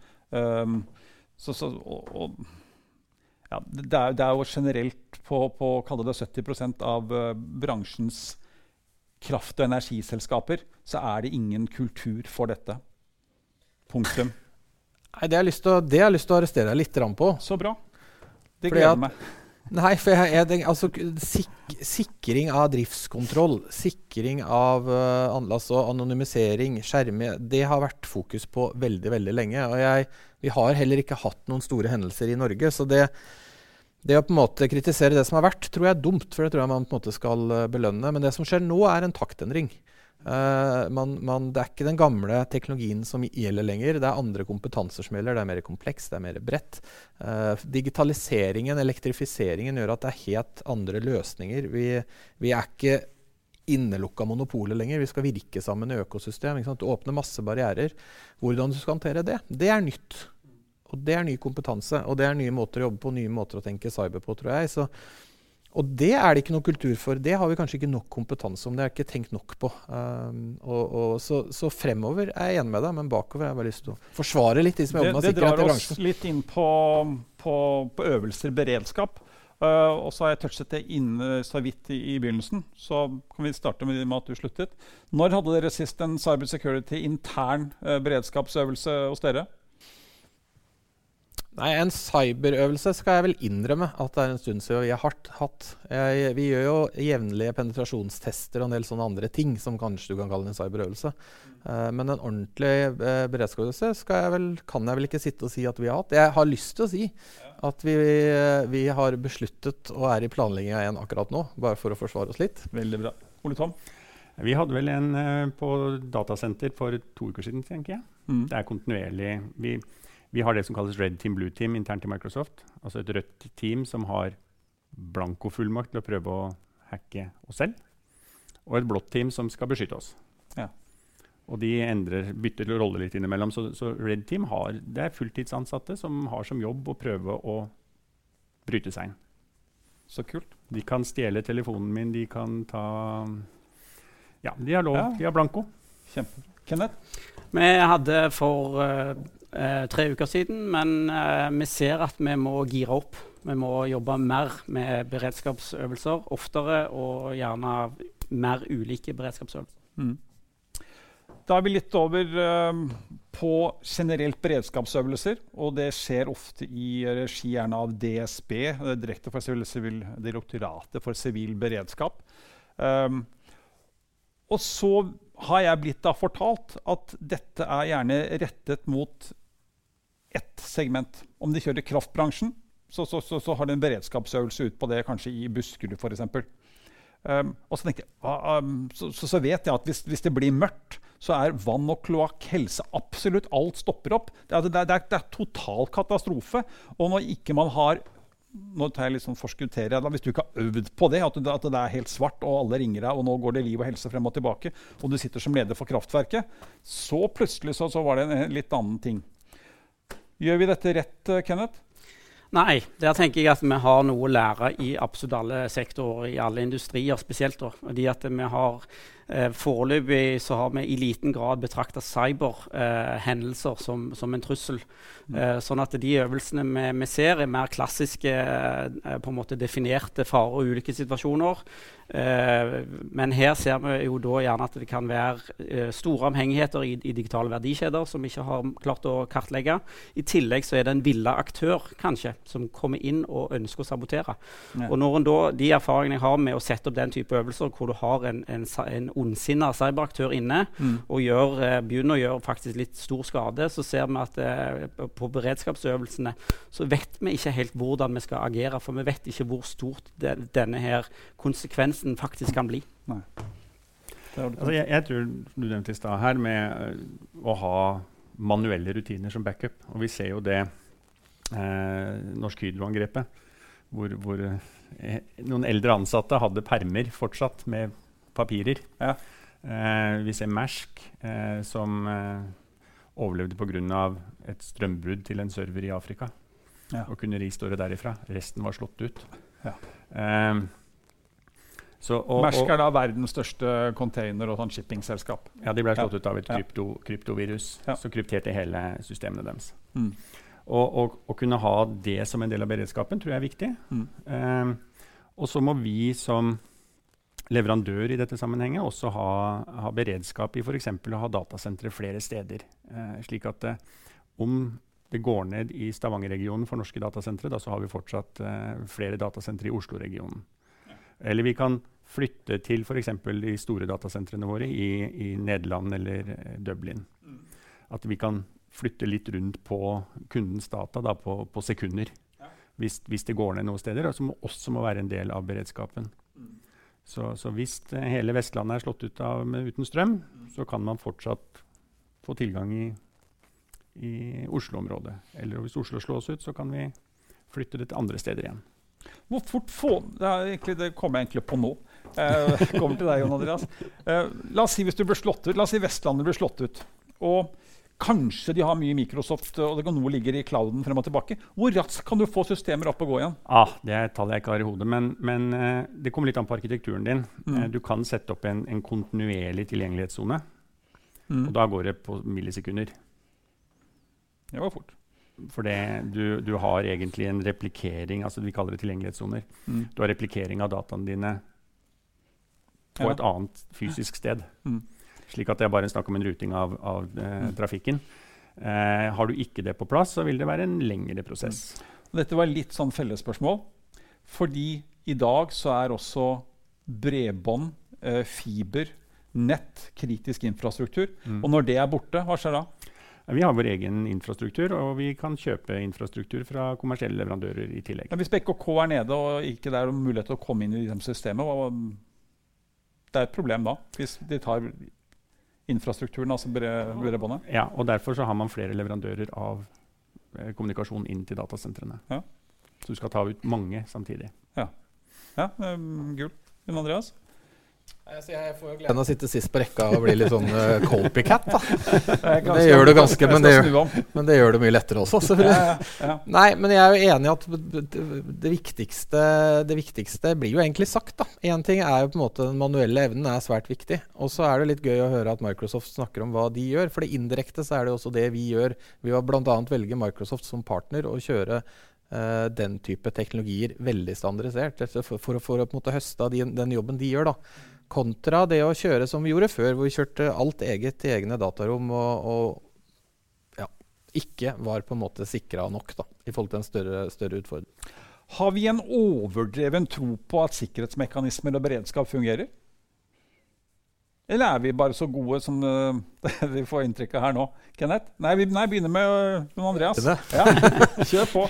Det jo generelt på kalle det 70% av bransjens kraft- og energiselskaper, så det ingen kultur for dette. Punktum.
Nei, det har jeg lyst til å arrestere deg litt på.
Så bra. Det gleder meg.
Nei, for sikring av driftskontroll, sikring av anonymisering, skjerme, det har vært fokus på veldig, veldig lenge. Og vi har heller ikke hatt noen store hendelser I Norge, så det å på en måte kritisere det som har vært, tror jeg dumt, for det tror jeg man på en måte skal belønne. Men det som skjer nå en taktendring. Det ikke den gamle teknologien som gjelder lenger. Det andre kompetanser som gjelder. Det mer kompleks, det mer bredt. Digitaliseringen, elektrifiseringen gjør at det helt andre løsninger. Vi ikke innelukket monopolet lenger. Vi skal virke sammen I økosystem. Ikke sant? Du åpner masse barrierer. Hvordan du skal håndtere det, det nytt. Og det ny kompetanse, og det nye måter å jobbe på, nye måter å tenke cyber på, tror jeg. Så Og det det ikke noe kultur for. Det har vi kanskje ikke nok kompetanse om. Det har ikke tenkt nok på. Så fremover jeg enig med deg, men bakover har jeg bare lyst til å forsvare litt de som jobber med sikkerhet i bransjen.
Det drar oss litt inn på øvelser beredskap. Og så har jeg touchet det inne så vidt i begynnelsen. Så kan vi starte med at du sluttet. Når hadde dere sist en cyber security intern beredskapsøvelse hos dere?
Nei, en cyberøvelse skal jeg vel innrømme at det en stund siden vi har hatt. Vi gjør jo jevnlige penetrasjonstester og en del sånne andre ting som kanskje du kan kalle en cyberøvelse. Men en ordentlig beredskapsøvelse kan jeg vel ikke sitte og si at vi har hatt. Jeg har lyst til å si at vi har besluttet og i planlegging av en akkurat nå, bare for å forsvare oss litt.
Veldig bra. Ole Tom?
Vi hadde vel en på datasenter for 2 uker siden, tenker jeg. Det kontinuerlig. Vi har det som kalles Red Team, Blue Team internt i Microsoft. Altså et rødt team som har blankofullmakt til å prøve å hacke oss selv. Og et blått team som skal beskytte oss. Ja. Og de bytter rolle litt innimellom. Så Red Team det fulltidsansatte som har som jobb å prøve å bryte seg inn.
Så kult.
De kan stjele telefonen min, de kan ta... Ja, de har lov. Ja. De har blanko.
Kjempe. Kenneth?
Vi hadde for 3 uker siden, men vi ser at vi må gire opp. Vi må jobbe mer med beredskapsøvelser, oftere og gjerne mer ulike beredskapsøvelser.
Da vi litt over på generelt beredskapsøvelser, og det skjer ofte i regi gjerne av DSB, Direktoratet for sivil beredskap. Og så har jeg blitt da fortalt at dette gjerne rettet mot ett segment. Om de kjører kraftbransjen, så har de en beredskapsøvelse ut på det, kanskje i Buskerud for eksempel. Og så tenkte jeg, så vet jeg at hvis det blir mørkt, så vann og kloakk, helse, absolutt alt stopper opp. Det er total katastrofe. Og når ikke man har, nå tar jeg litt sånn forskutterer, hvis du ikke har øvd på det, at det helt svart, og alle ringer deg, og nå går det liv og helse frem og tilbake, og du sitter som leder for kraftverket, så plutselig så var det en litt annen ting. Gjør vi dette rett, Kenneth?
Nei, der tenker jeg at vi har noe å lære i absolutt alle sektorer, i alle industrier spesielt. Fordi at vi har foreløpig så har vi i liten grad betraktet cyberhendelser som en trussel. Sånn at de øvelsene vi ser mer klassiske, på en måte definerte farer og ulike situasjoner. Men her ser vi jo da gjerne at det kan være store avhengigheter i digitale verdikjeder som vi ikke har klart å kartlegge. I tillegg så det en villet aktør kanskje som kommer inn og ønsker å sabotere. Ja. Og når da, de erfaringene jeg har med å sette opp den type øvelser hvor du har en ondsinnet cyberaktør inne og begynner å gjøre faktisk litt stor skade, så ser vi at på beredskapsøvelsene så vet vi ikke helt hvordan vi skal agere, for vi vet ikke hvor stort denne her konsekvensen faktisk kan bli.
Nei.
Altså jeg tror du nevnte i sted her med å ha manuelle rutiner som backup, og vi ser jo det Norsk Hydro-angrepet, hvor noen eldre ansatte hadde permer fortsatt med papirer. Ja. Vi ser Maersk som overlevde på grunn av et strømbrudd til en server i Afrika, og kunne ristore derifra. Resten var slått ut. Ja.
Maersk da verdens største container- og sånn shippingselskap.
Ja, de ble slått ut av et kryptovirus, så krypterte hele systemene deres. Å kunne ha det som en del av beredskapen tror jeg viktig. Og så må vi som leverandør i dette sammenhenget også ha beredskap i for eksempel å ha datasentre flere steder. Slik at om det går ned i Stavanger-regionen for norske datasentre, da så har vi fortsatt flere datasentre i Oslo-regionen. Eller vi kan flytte til for eksempel de store datasentrene våre i Nederland eller Dublin. At vi kan flytte litt rundt på kundens data da, på sekunder. Hvis det går ned noen steder, og som også må være en del av beredskapen. Så hvis hele Vestlandet slått ut uten strøm, så kan man fortsatt få tilgang i Oslo-området. Eller hvis Oslo slås ut, så kan vi flytte det til andre steder igjen.
Hvor fort det kommer jeg egentlig på nå. Kommer til deg, Jon Andreas. La oss si hvis du blir slått ut. La oss si Vestlandet blir slått ut. Og Kanskje de har mye Microsoft, og det kan noe ligger i clouden frem og tilbake. Hvor raskt kan du få systemer opp og gå igjen?
Det er et tall jeg ikke har i hodet, men det kommer litt an på arkitekturen din. Du kan sette opp en kontinuerlig tilgjengelighetszone, og da går det på millisekunder.
Det var fort.
For du har egentlig en replikering, altså vi kaller det tilgjengelighetssoner. Du har replikering av dataene dine på et annet fysisk sted. Slik at det er bare snakk om en ruting av trafikken. Har du ikke det på plass, så vil det være en lengre prosess.
Dette var litt sånn fellesspørsmål, fordi i dag så er også bredbånd, fiber, nett, kritisk infrastruktur. Og når det er borte, hva skjer da?
Vi har vår egen infrastruktur, og vi kan kjøpe infrastruktur fra kommersielle leverandører i tillegg.
Men hvis BKK er nede, og ikke det er mulighet til å komme inn i de systemet, det er et problem da, hvis de tar infrastrukturen, altså bredbåndet?
Ja, og derfor så har man flere leverandører av kommunikasjon inn til datasentrene. Ja. Så du skal ta ut mange samtidig.
Ja, gul. Jon Andreas?
Jeg får jo gleden av å sitte sist på rekka og bli litt sånn copycat, da. Det gjør det ganske, men det gjør det mye lettere også, selvfølgelig. Ja. Nei, men jeg er jo enig i at det viktigste blir jo egentlig sagt, da. En ting er jo på en måte den manuelle evnen er svært viktig, og så er det litt gøy å høre at Microsoft snakker om hva de gjør, for det indirekte så er det også det vi gjør. Vi har blant annet velge Microsoft som partner og kjøre den type teknologier veldig standardisert, for å på en måte høste av den jobben de gjør, da. Kontra det å kjøre som vi gjorde før, hvor vi kjørte alt eget i egne datarom og ikke var på en måte sikret nok da, i forhold til en større utfordring.
Har vi en overdreven tro på at sikkerhetsmekanismer og beredskap fungerer? Eller er vi bare så gode som vi får inntrykk av her nå? Kenneth? Nei, vi begynner med Jon Andreas. Ja, kjør på.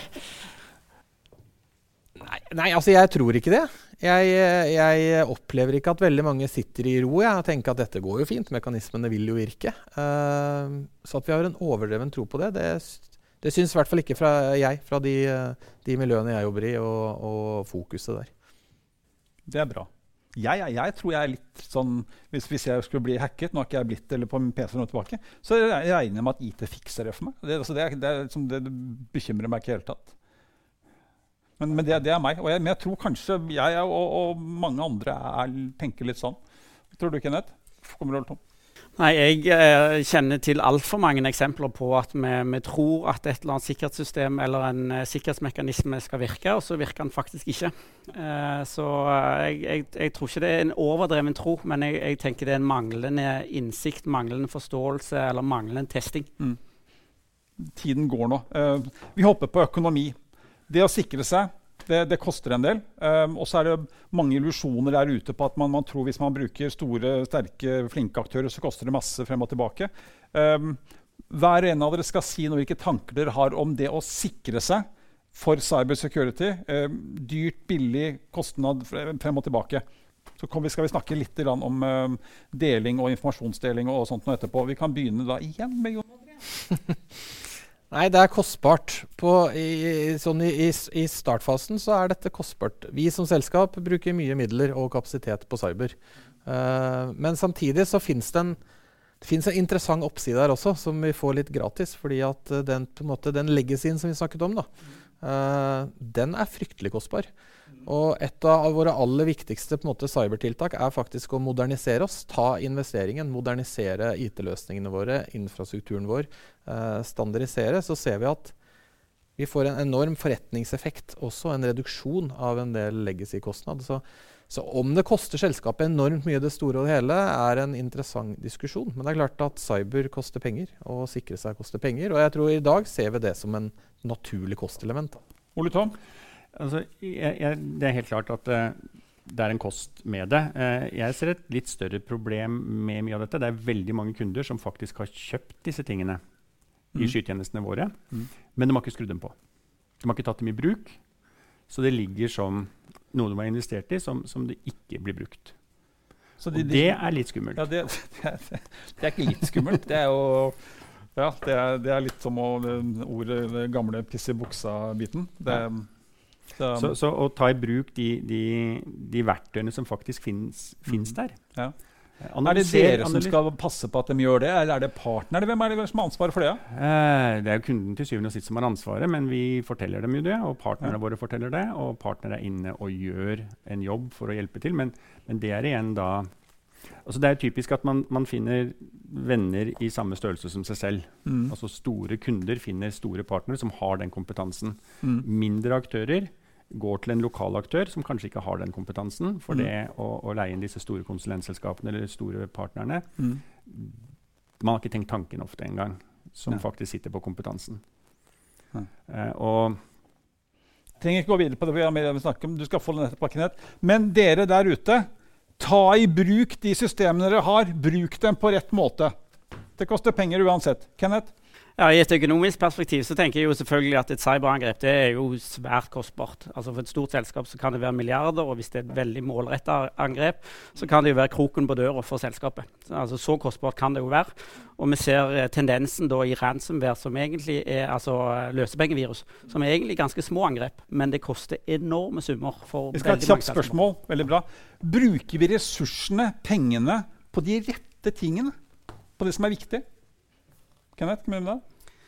Nei, altså jeg tror ikke det. Jeg opplever ikke at veldig mange sitter i ro og tenker at dette går jo fint, mekanismene vil jo virke. Så at vi har en overdreven tro på det synes i hvert fall ikke fra de miljøene jeg jobber i og fokuset der.
Det er bra. Jeg tror jeg er litt sånn, hvis jeg skulle bli hacket, nå har ikke jeg blitt eller på min PC noe tilbake, så jeg regner med at IT fikser det for meg. Det bekymrer meg ikke helt tatt. Men det er meg, men jeg tror kanskje jeg og mange andre tenker litt sånn. Tror du, Kenneth? Kommer du, Tom?
Nei, jeg kjenner til alt for mange eksempler på at vi tror at et eller annet sikkerhetssystem eller en sikkerhetsmekanisme skal virke, og så virker den faktisk ikke. Så jeg tror ikke det er en overdreven tro, men jeg tenker det er en manglende innsikt, manglende forståelse eller manglende testing.
Tiden går nå. Vi hopper på økonomi. Det å sikre seg, det koster en del. Og så er det mange illusjoner der ute på at man tror hvis man bruker store, sterke, flinke aktører, så koster det masse frem og tilbake. Hver en av dere skal si noe hvilke tanker dere har om det å sikre seg for cybersecurity. Dyrt, billig, kostnad frem og tilbake. Så skal vi snakke litt om deling og informasjonsdeling og sånt nå etterpå. Vi kan begynne da igjen med Jon Andreas.
Nei, det er kostbart. I startfasen så er dette kostbart. Vi som selskap bruker mye midler og kapasitet på cyber. Men samtidig så finnes det en interessant oppside der også, som vi får litt gratis, fordi at den legacyen som vi snakket om, den er fryktelig kostbar. Og et av våre aller viktigste cybertiltak er faktisk å modernisere oss, ta investeringen, modernisere IT-løsningene våre, infrastrukturen vår, standardisere. Så ser vi at vi får en enorm forretningseffekt, også en reduksjon av en del legacy-kostnad. Så om det koster selskapet enormt mye det store og det hele, er en interessant diskusjon. Men det er klart at cyber koster penger, og sikre seg koster penger. Og jeg tror i dag ser vi det som en naturlig kostelement.
Ole Tom?
Altså, det er helt klart at det er en kost med det. Jeg ser et litt større problem med mye av dette. Det er veldig mange kunder som faktisk har kjøpt disse tingene i skytjenestene våre, men de har ikke skrudd dem på. De har ikke tatt dem i bruk, så det ligger som noe de har investert i, som det ikke blir brukt. Så det er litt skummelt.
Ja, det er ikke litt skummelt. Det er jo... Ja, det er litt som det gamle piss i buksa-biten.
Så å ta i bruk de verktøyene som faktisk finnes der,
det dere som skal passe på at de gjør det, eller det partnere? Hvem det som har ansvaret for det?
Det jo kunden til syvende og sist som har ansvaret, men vi forteller dem jo det, og partnerne våre forteller det, og partnere inne og gjør en jobb for å hjelpe til, men det igjen da... Altså det typisk at man finner venner i samme størrelse som seg selv. Altså store kunder finner store partnere som har den kompetansen. Mindre aktører går til en lokal aktør som kanskje ikke har den kompetansen, for det å leie inn disse store konsulentselskapene eller store partnerne. Man har ikke tenkt tanken ofte en gang, som faktisk sitter på kompetansen. Og
trenger ikke gå videre på det, vi har mer å snakke om. Du skal få den etterpå, Kenneth. Men dere der ute, ta i bruk de systemene dere har. Bruk dem på rett måte. Det koster penger uansett. Kenneth?
Ja, I et økonomisk perspektiv så tenker jeg jo selvfølgelig at et cyberangrep det jo svært kostbart. Altså For et stort selskap så kan det være milliarder, og hvis det et veldig målrettet angrep, så kan det jo være kroken på døra for selskapet. Så kostbart kan det jo være. Og vi ser tendensen da i ransomware, som egentlig altså løsepengevirus, som egentlig ganske små angrep, men det koster enorme summer for
Vi skal ha et kjapt spørsmål. Veldig bra. Bruker vi ressursene, pengene, på de rette tingene? På det som viktig? Kenneth, kan vi gjøre det?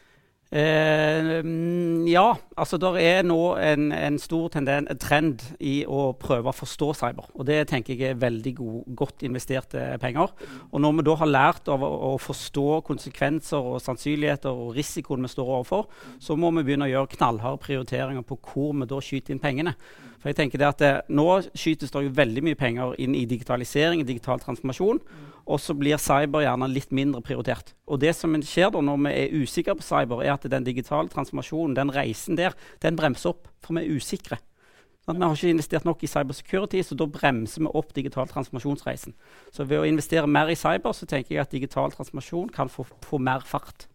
Ja, altså det nå en stor trend i å prøve å forstå cyber, og det tenker jeg veldig godt investerte penger. Og når vi da har lært av å forstå konsekvenser og sannsynligheter og risikoen vi står overfor, så må vi begynne å gjøre knallharde prioriteringer på hvor vi da skyter inn pengene. For jeg tenker det at nå skytes det jo veldig mye penger inn i digitalisering, digital transformasjon, og så blir cyber gjerne litt mindre prioritert. Og det som skjer da når vi usikre på cyber, at den digitale transformasjonen, den reisen der, den bremser opp, for vi usikre. Vi har ikke investert nok i cybersecurity, så da bremser vi opp digital transformasjonsreisen. Så ved å investere mer i cyber, så tenker jeg at digital transformasjon kan få mer fart.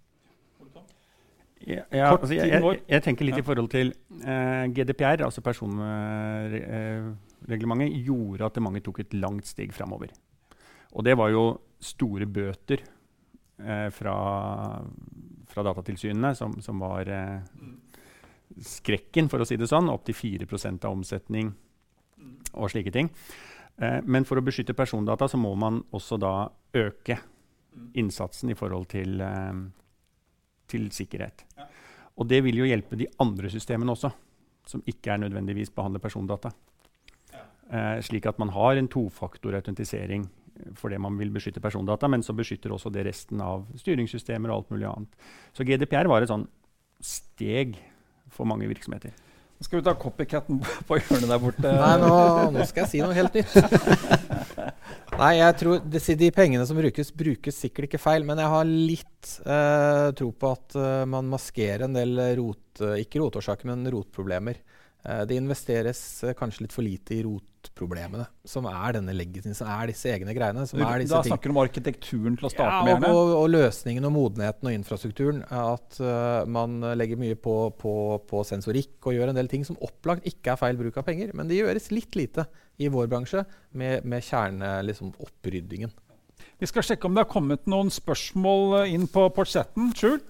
Altså jeg tenker litt i forhold til GDPR, altså personreglementet, gjorde at mange tok et langt steg fremover. Og det var jo store bøter fra datatilsynene, som var skrekken, for å si det sånn, opp til 4% av omsetning og slike ting. Men for å beskytte persondata så må man også da øke innsatsen i forhold til sikkerhet. Og det vil jo hjelpe de andre systemene også, som ikke nødvendigvis behandler persondata. Slik at man har en tofaktor-autentisering fordi man vil beskytte persondata, men så beskytter også det resten av styringssystemer og alt mulig annet. Så GDPR var et sånn steg for mange virksomheter.
Nå skal vi ta copycatten på hjørnet der borte.
Nei, nå skal jeg si noe helt nytt. Nei, jeg tror de pengene som brukes sikkert ikke feil, men jeg har litt tro på at man maskerer en del ikke rotårsaker, men rotproblemer. Det investeres kanskje litt for lite i rotproblemene, som denne legacy, som disse egne greiene. Som disse
da snakker du om arkitekturen til å starte med?
Ja, og løsningen og modenheten og infrastrukturen. At man legger mye på sensorikk og gjør en del ting som opplagt ikke feil bruk av penger, men det gjøres litt lite i vår bransje med opprydningen.
Vi skal sjekke om det har kommet noen spørsmål inn på chatten. Skjul?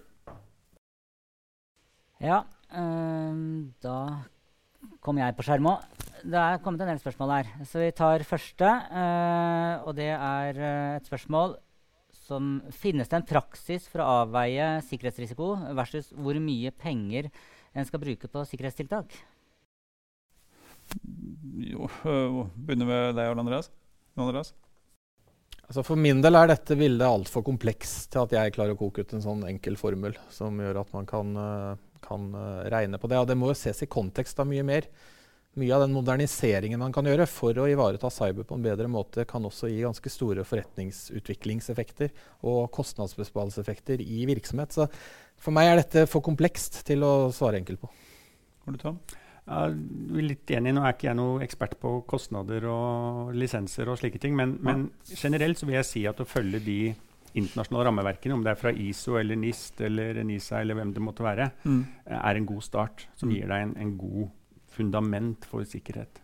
Ja, da kom jeg på skjermen. Det er kommet en del spørsmål her. Så vi tar første, og det et spørsmål som finnes det en praksis for å avveie sikkerhetsrisiko versus hvor mye penger en skal bruke på sikkerhetstiltak?
Jo, begynner med deg, Andreas.
Altså for min del dette bildet alt for komplekst til at jeg klarer å koke ut en sånn enkel formel som gjør at man kan regne på det. Og det må jo ses i kontekst av mye mer. Mye av den moderniseringen man kan gjøre for å ivareta cyber på en bedre måte kan også gi ganske store forretningsutviklingseffekter og kostnadsbesparelseseffekter i virksomhet. Så for meg dette for komplekst til å svare enkelt på.
Har du Tom?
Jeg er litt enig. Nå ikke jeg noen ekspert på kostnader og lisenser og slike ting, men generelt så vil jeg si at å følge de internasjonale rammeverkene, om det fra ISO eller NIST eller NISA eller hvem det måtte være, en god start som gir deg en god fundament for sikkerhet.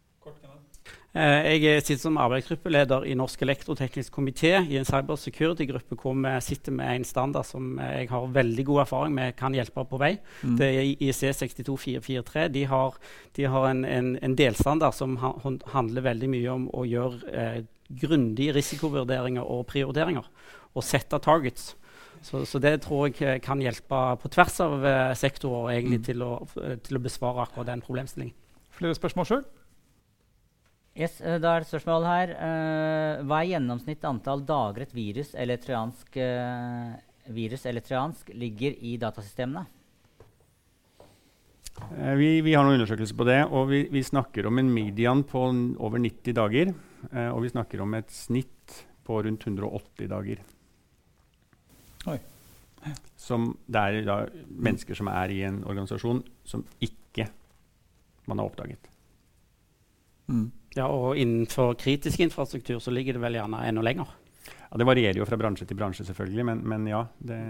Jeg sitter som arbeidsgruppeleder i Norsk Elektroteknisk Komité i en cybersecurity-gruppe hvor vi sitter med en standard som jeg har veldig god erfaring med kan hjelpe på vei. Det IEC 62443. De har en delstandard som handler veldig mye om å gjøre grundige risikovurderinger og prioriteringer, og sette targets. Så det tror jeg kan hjelpe på tvers av sektorer egentlig til å besvare akkurat den problemstillingen.
Flere spørsmål selv?
Yes, da det et spørsmål her. Hva gjennomsnitt antall dager et virus eller trojansk ligger i datasystemene?
Vi har noen undersøkelser på det, og vi snakker om en median på over 90 dager, og vi snakker om et snitt på rundt 180 dager.
Oi.
Det er da mennesker som er i en organisasjon som ikke man har oppdaget.
Ja, og innenfor kritisk infrastruktur så ligger det vel gjerne enda lenger.
Ja, det varierer jo fra bransje til bransje selvfølgelig, men ja.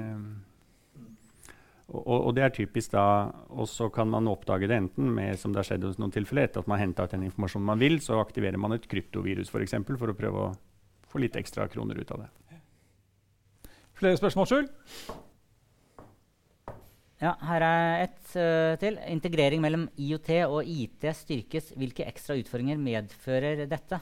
Og det er typisk da, og så kan man oppdage det enten med, som det har skjedd hos noen tilfeller, etter at man hentet ut den informasjonen man vil, så aktiverer man et kryptovirus for eksempel, for å prøve å få litt ekstra kroner ut av det.
Flere spørsmål selv?
Ja, her et til. Integrering mellom IoT og IT styrkes. Hvilke ekstra utfordringer medfører dette?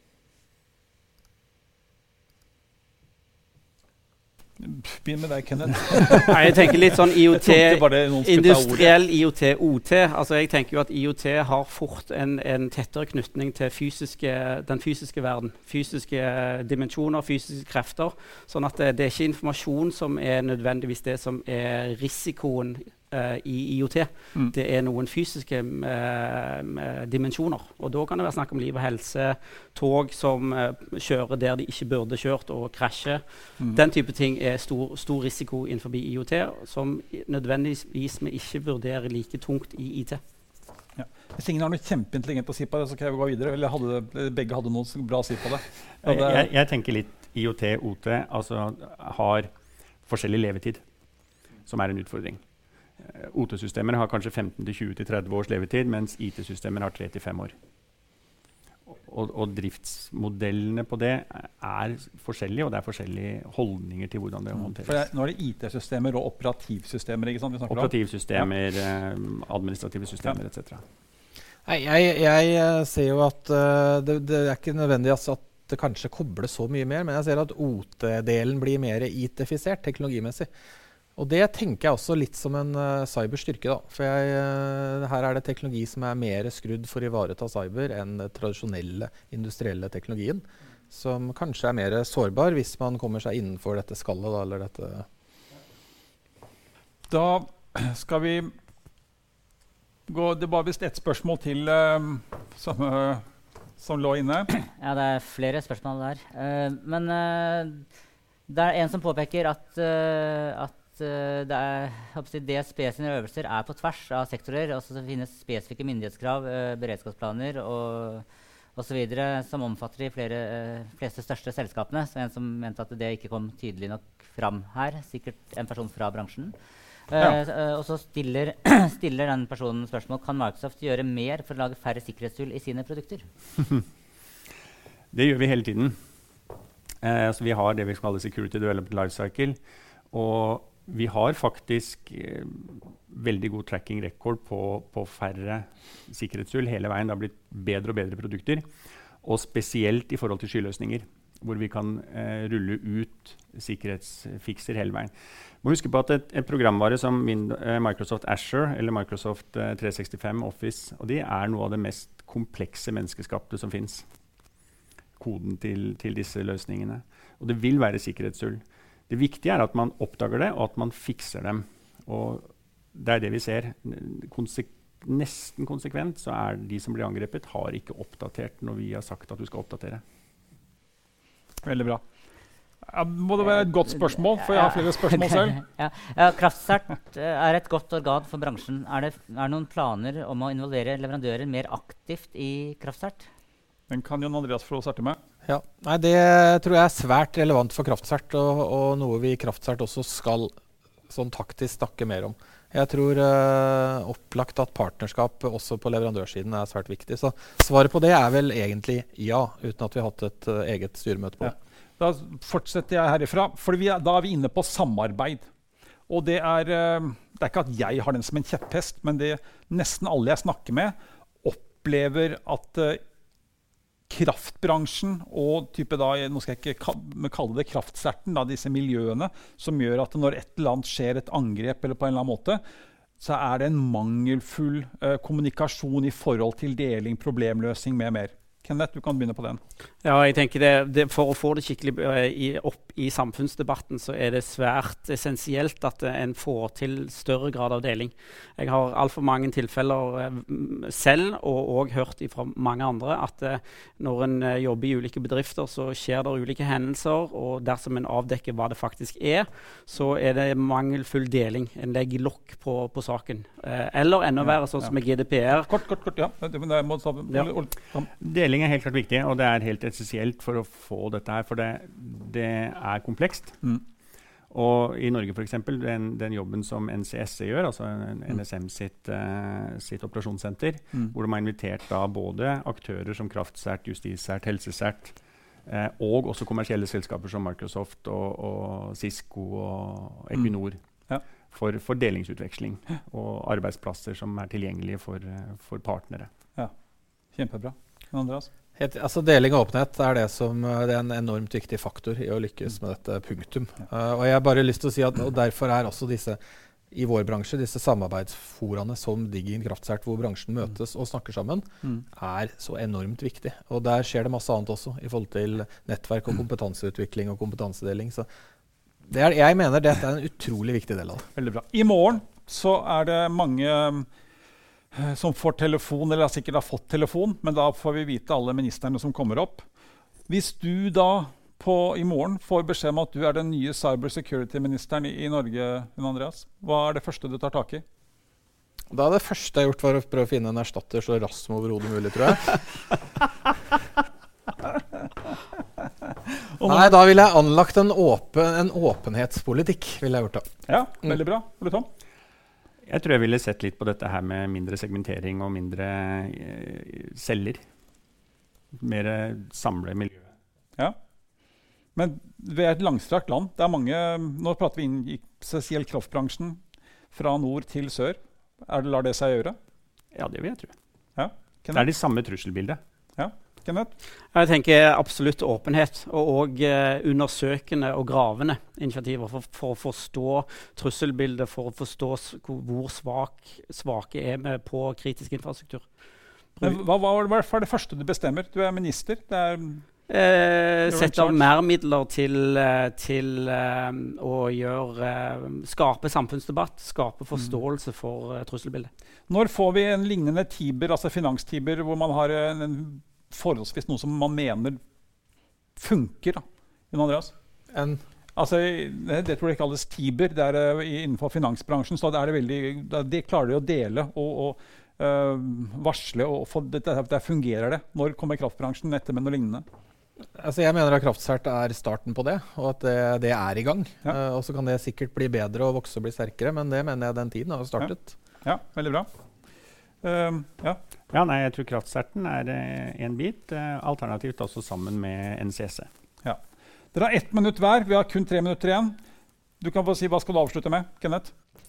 Begynn med deg, Kenneth.
Jeg tenker litt sånn IoT, industriell
IoT.
IoT-OT. Altså jeg tenker jo at IoT har fort en tettere knytning til den fysiske verden. Fysiske dimensjoner, fysiske krefter. Sånn at det er ikke informasjon som er nødvendigvis det som er risikoen i IoT. Det er noen fysiske dimensjoner. Og da kan det være snakk om liv og helse, tog som kjører der de ikke burde kjørt og krasjer. Den type ting er stor risiko innenfor IoT, som nødvendigvis vi ikke vurderer like tungt i IT.
Ja. Hvis ingen har noe kjempeintelligent å si på det, så kan jeg gå videre. Eller begge hadde noe bra å si på det.
Jeg tenker litt IoT, OT, altså har forskjellig levetid, som er en utfordring. OT-systemer har kanskje 15-20-30 års levetid, mens IT-systemer har 3-5 år. Og driftsmodellene på det er forskjellige, og det er forskjellige holdninger til hvordan det håndteres.
Nå er det IT-systemer og operativsystemer, ikke sant?
Operativsystemer, administrative systemer, etc.
Nei, jeg ser jo at det er ikke nødvendig at det kanskje kobles så mye mer, men jeg ser at OT-delen blir mer IT-ifisert teknologimessig. Og det tenker jeg også litt som en cyberstyrke, da. For her er det teknologi som er mer skrudd for å ivareta cyber enn den tradisjonelle industrielle teknologien, som kanskje er mer sårbar hvis man kommer seg innenfor dette skallet, da, eller dette.
Da skal vi gå, det var vist et spørsmål til som lå inne.
Ja, det er flere spørsmål der. Men det er en som påpeker at DSB sine øvelser er på tvers av sektorer. Altså det finnes spesifikke myndighetskrav, beredskapsplaner og så videre, som omfatter de fleste største selskapene. Så en som mente at det ikke kom tydelig nok fram her, sikkert en person fra bransjen. Og så stiller den personen spørsmål: kan Microsoft gjøre mer for å lage færre sikkerhetshull i sine produkter?
Det gjør vi hele tiden. Så vi har det vi kaller Security Development Lifecycle, og vi har faktisk veldig god tracking record på færre sikkerhetshull hele veien. Det har blitt bedre og bedre produkter, og spesielt i forhold til skyløsninger, hvor vi kan rulle ut sikkerhetsfikser hele veien. Må huske på at et programvare som Microsoft Azure eller Microsoft 365 Office, og de er noe av det mest komplekse menneskeskapte som finnes. Koden til disse løsningene. Og det vil være sikkerhetshull. Det viktige er at man oppdager det, og at man fikser dem. Og det er det vi ser. Nesten konsekvent så er de som blir angrepet, har ikke oppdatert når vi har sagt at du skal oppdatere.
Veldig bra. Må det være et godt spørsmål, for jeg har flere spørsmål selv.
Kraftsert er et godt organ for bransjen. Er det noen planer om å involvere leverandører mer aktivt i Kraftsert?
Den kan Jon Andreas få starte med.
Ja, nei, det tror jeg er svært relevant for Kraftsert, og noe vi i Kraftsert også skal sånn taktisk snakke mer om. Jeg tror opplagt at partnerskap også på leverandørsiden er svært viktig. Så svaret på det er vel egentlig ja, uten at vi har hatt et eget styremøte på det.
Ja. Da fortsetter jeg herifra, for da er vi inne på samarbeid. Og det er ikke at jeg har den som en kjepphest, men nesten alle jeg snakker med opplever at kraftbransjen og type da, nå skal jeg ikke kalle det kraftserten, da, disse miljøene som gjør at når et eller annet skjer et angrep eller på en eller annen måte, så det en mangelfull kommunikasjon i forhold til deling, problemløsning med mer. Kenneth, du kan begynne på den.
Ja, jeg tenker for å få det skikkelig opp i samfunnsdebatten, så det svært essensielt at en får til større grad av deling. Jeg har alt for mange tilfeller selv, og også hørt fra mange andre, at når en jobber i ulike bedrifter, så skjer det ulike hendelser, og dersom en avdekker hva det faktisk så det mangelfull deling. En legger lokk på saken. Eller enda verre, sånn som med GDPR.
Kort, ja.
Deling helt klart viktig, og det helt essensielt for å få dette her, for det komplekst. Og i Norge for eksempel, den jobben som NCSC gjør, altså NSM sitt operasjonssenter, hvor de har invitert da både aktører som kraftsert, justissert, helsesert, og også kommersielle selskaper som Microsoft og Cisco og Equinor, for delingsutveksling og arbeidsplasser som tilgjengelige for partnere.
Ja, kjempebra. Andreas?
Deling av åpenhet det det en enormt viktig faktor i å lykkes med dette punktum. Og jeg har bare lyst til å si at og derfor også disse i vår bransje, disse samarbeidsforaene som Digg Kraftsert, hvor bransjen møtes og snakker sammen, så enormt viktig. Og der skjer det masse annet også i forhold til nettverk og kompetanseutvikling og kompetansedeling. Så jeg mener dette en utrolig viktig del av det.
Veldig bra. I morgen så det mange som får telefon, eller sikkert har fått telefon, men da får vi vite alle ministerne som kommer opp. Hvis du da i morgen får beskjed om at du den nye cybersecurity-ministeren i Norge, Andreas, hva det første du tar tak i?
Da det første jeg har gjort var å prøve å finne en erstatter så raskt som overhodet mulig, tror jeg. Nei, da ville jeg anlagt en åpenhetspolitikk, ville jeg gjort da.
Ja, veldig bra. Ole Tom?
Jeg tror jeg ville sett litt på dette her med mindre segmentering og mindre celler. Mer samle miljø. Ja.
Men vi et langstrakt land. Det mange, nå prater vi inn i spesielt kraftbransjen, fra nord til sør. Lar det seg gjøre?
Ja, det vil jeg tro.
Ja.
Det de samme trusselbildet.
Ja. Kenneth?
Jeg tenker absolutt åpenhet, og undersøkende og gravende initiativer for å forstå trusselbildet, for å forstå hvor svake vi på kritisk infrastruktur.
Hva det første du bestemmer? Du minister.
Sette av mer midler til å skape samfunnsdebatt, skape forståelse for trusselbildet.
Når får vi en lignende Tiber, altså finanstiber, hvor man har en forholdsvis noe som man mener funker, da. Andreas? Det tror jeg kalles Tiber. Innenfor finansbransjen, så det klarer de å dele og varsle, og der fungerer det. Når kommer kraftbransjen etter med noe lignende?
Jeg mener at Kraftsert starten på det, og at det i gang. Ja. Og så kan det sikkert bli bedre og vokse og bli sterkere, men det mener jeg den tiden har startet.
Ja, veldig bra.
Nei, jeg tror kraftserten en bit, alternativt også sammen med NCSC.
Ja. Dere har 1 minutt hver, vi har kun 3 minutter igjen. Du kan få si, hva skal du avslutte med, Kenneth?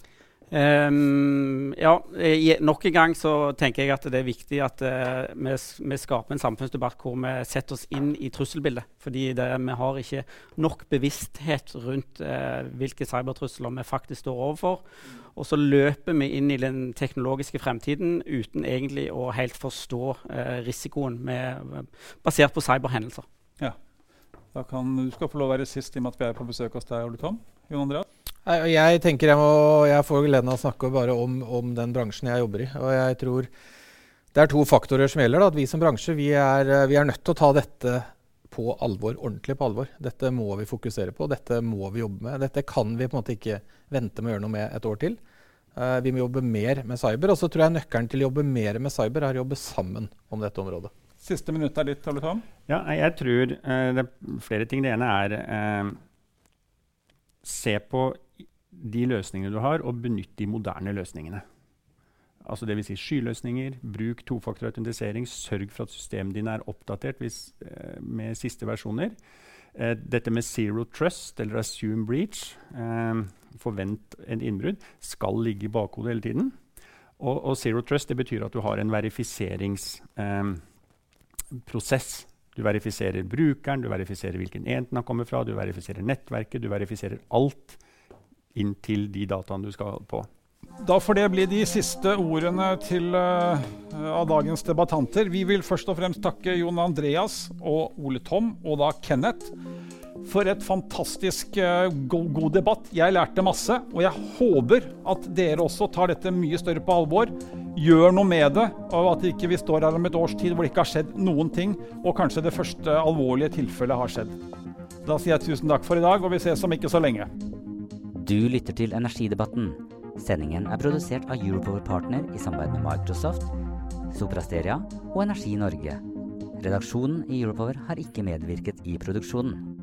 Nok en gang så tenker jeg at det viktig at vi skaper en samfunnsdebatt hvor vi setter oss inn i trusselbildet, fordi vi har ikke nok bevissthet rundt hvilke cybertrusler vi faktisk står overfor, og så løper vi inn i den teknologiske fremtiden uten egentlig å helt forstå risikoen basert på cyberhendelser.
Ja, du skal få lov å være sist i og med at vi på besøk hos deg, Ole Tom. Jon Andreas?
Jeg tenker jeg får gleden av å snakke bare om den bransjen jeg jobber i. Og jeg tror det 2 faktorer som gjelder. Da, at vi som bransje vi nødt til å ta dette på alvor, ordentlig på alvor. Dette må vi fokusere på, dette må vi jobbe med. Dette kan vi på en måte ikke vente med å gjøre noe med et år til. Vi må jobbe mer med cyber, og så tror jeg nøkkelen til å jobbe mer med cyber å jobbe sammen om dette området.
Siste minutt ditt, Ole Tom.
Ja, jeg tror det flere ting. Det ene se på de løsningene du har, og benytt de moderne løsningene. Altså det vil si skyløsninger, bruk tofaktorautentisering, sørg for at systemet dine oppdatert med siste versjoner. Dette med zero trust, eller assume breach, forvent en innbrudd, skal ligge i bakhodet hele tiden. Og zero trust, det betyr at du har en verifiseringsprosess Du verifiserer brukeren, du verifiserer hvilken enhet den kommer fra, du verifiserer nettverket, du verifiserer alt inn til de dataene du skal på.
Da får det bli de siste ordene av dagens debattanter. Vi vil først og fremst takke Jon Andreas og Ole Tom, og da Kenneth, for et fantastisk god debatt. Jeg lærte masse, og jeg håper at dere også tar dette mye større på alvor, gjør noe med det, og at ikke vi står her om et års tid hvor det ikke har skjedd noen ting, og kanskje det første alvorlige tilfellet har skjedd. Da sier jeg tusen takk for i dag, og vi ses om ikke så lenge.
Du lytter til Energidebatten. Sendingen er produsert av Europower Partner i samarbeid med Microsoft, Soprasteria og Energi Norge. Redaksjonen i Europower har ikke medvirket i produksjonen.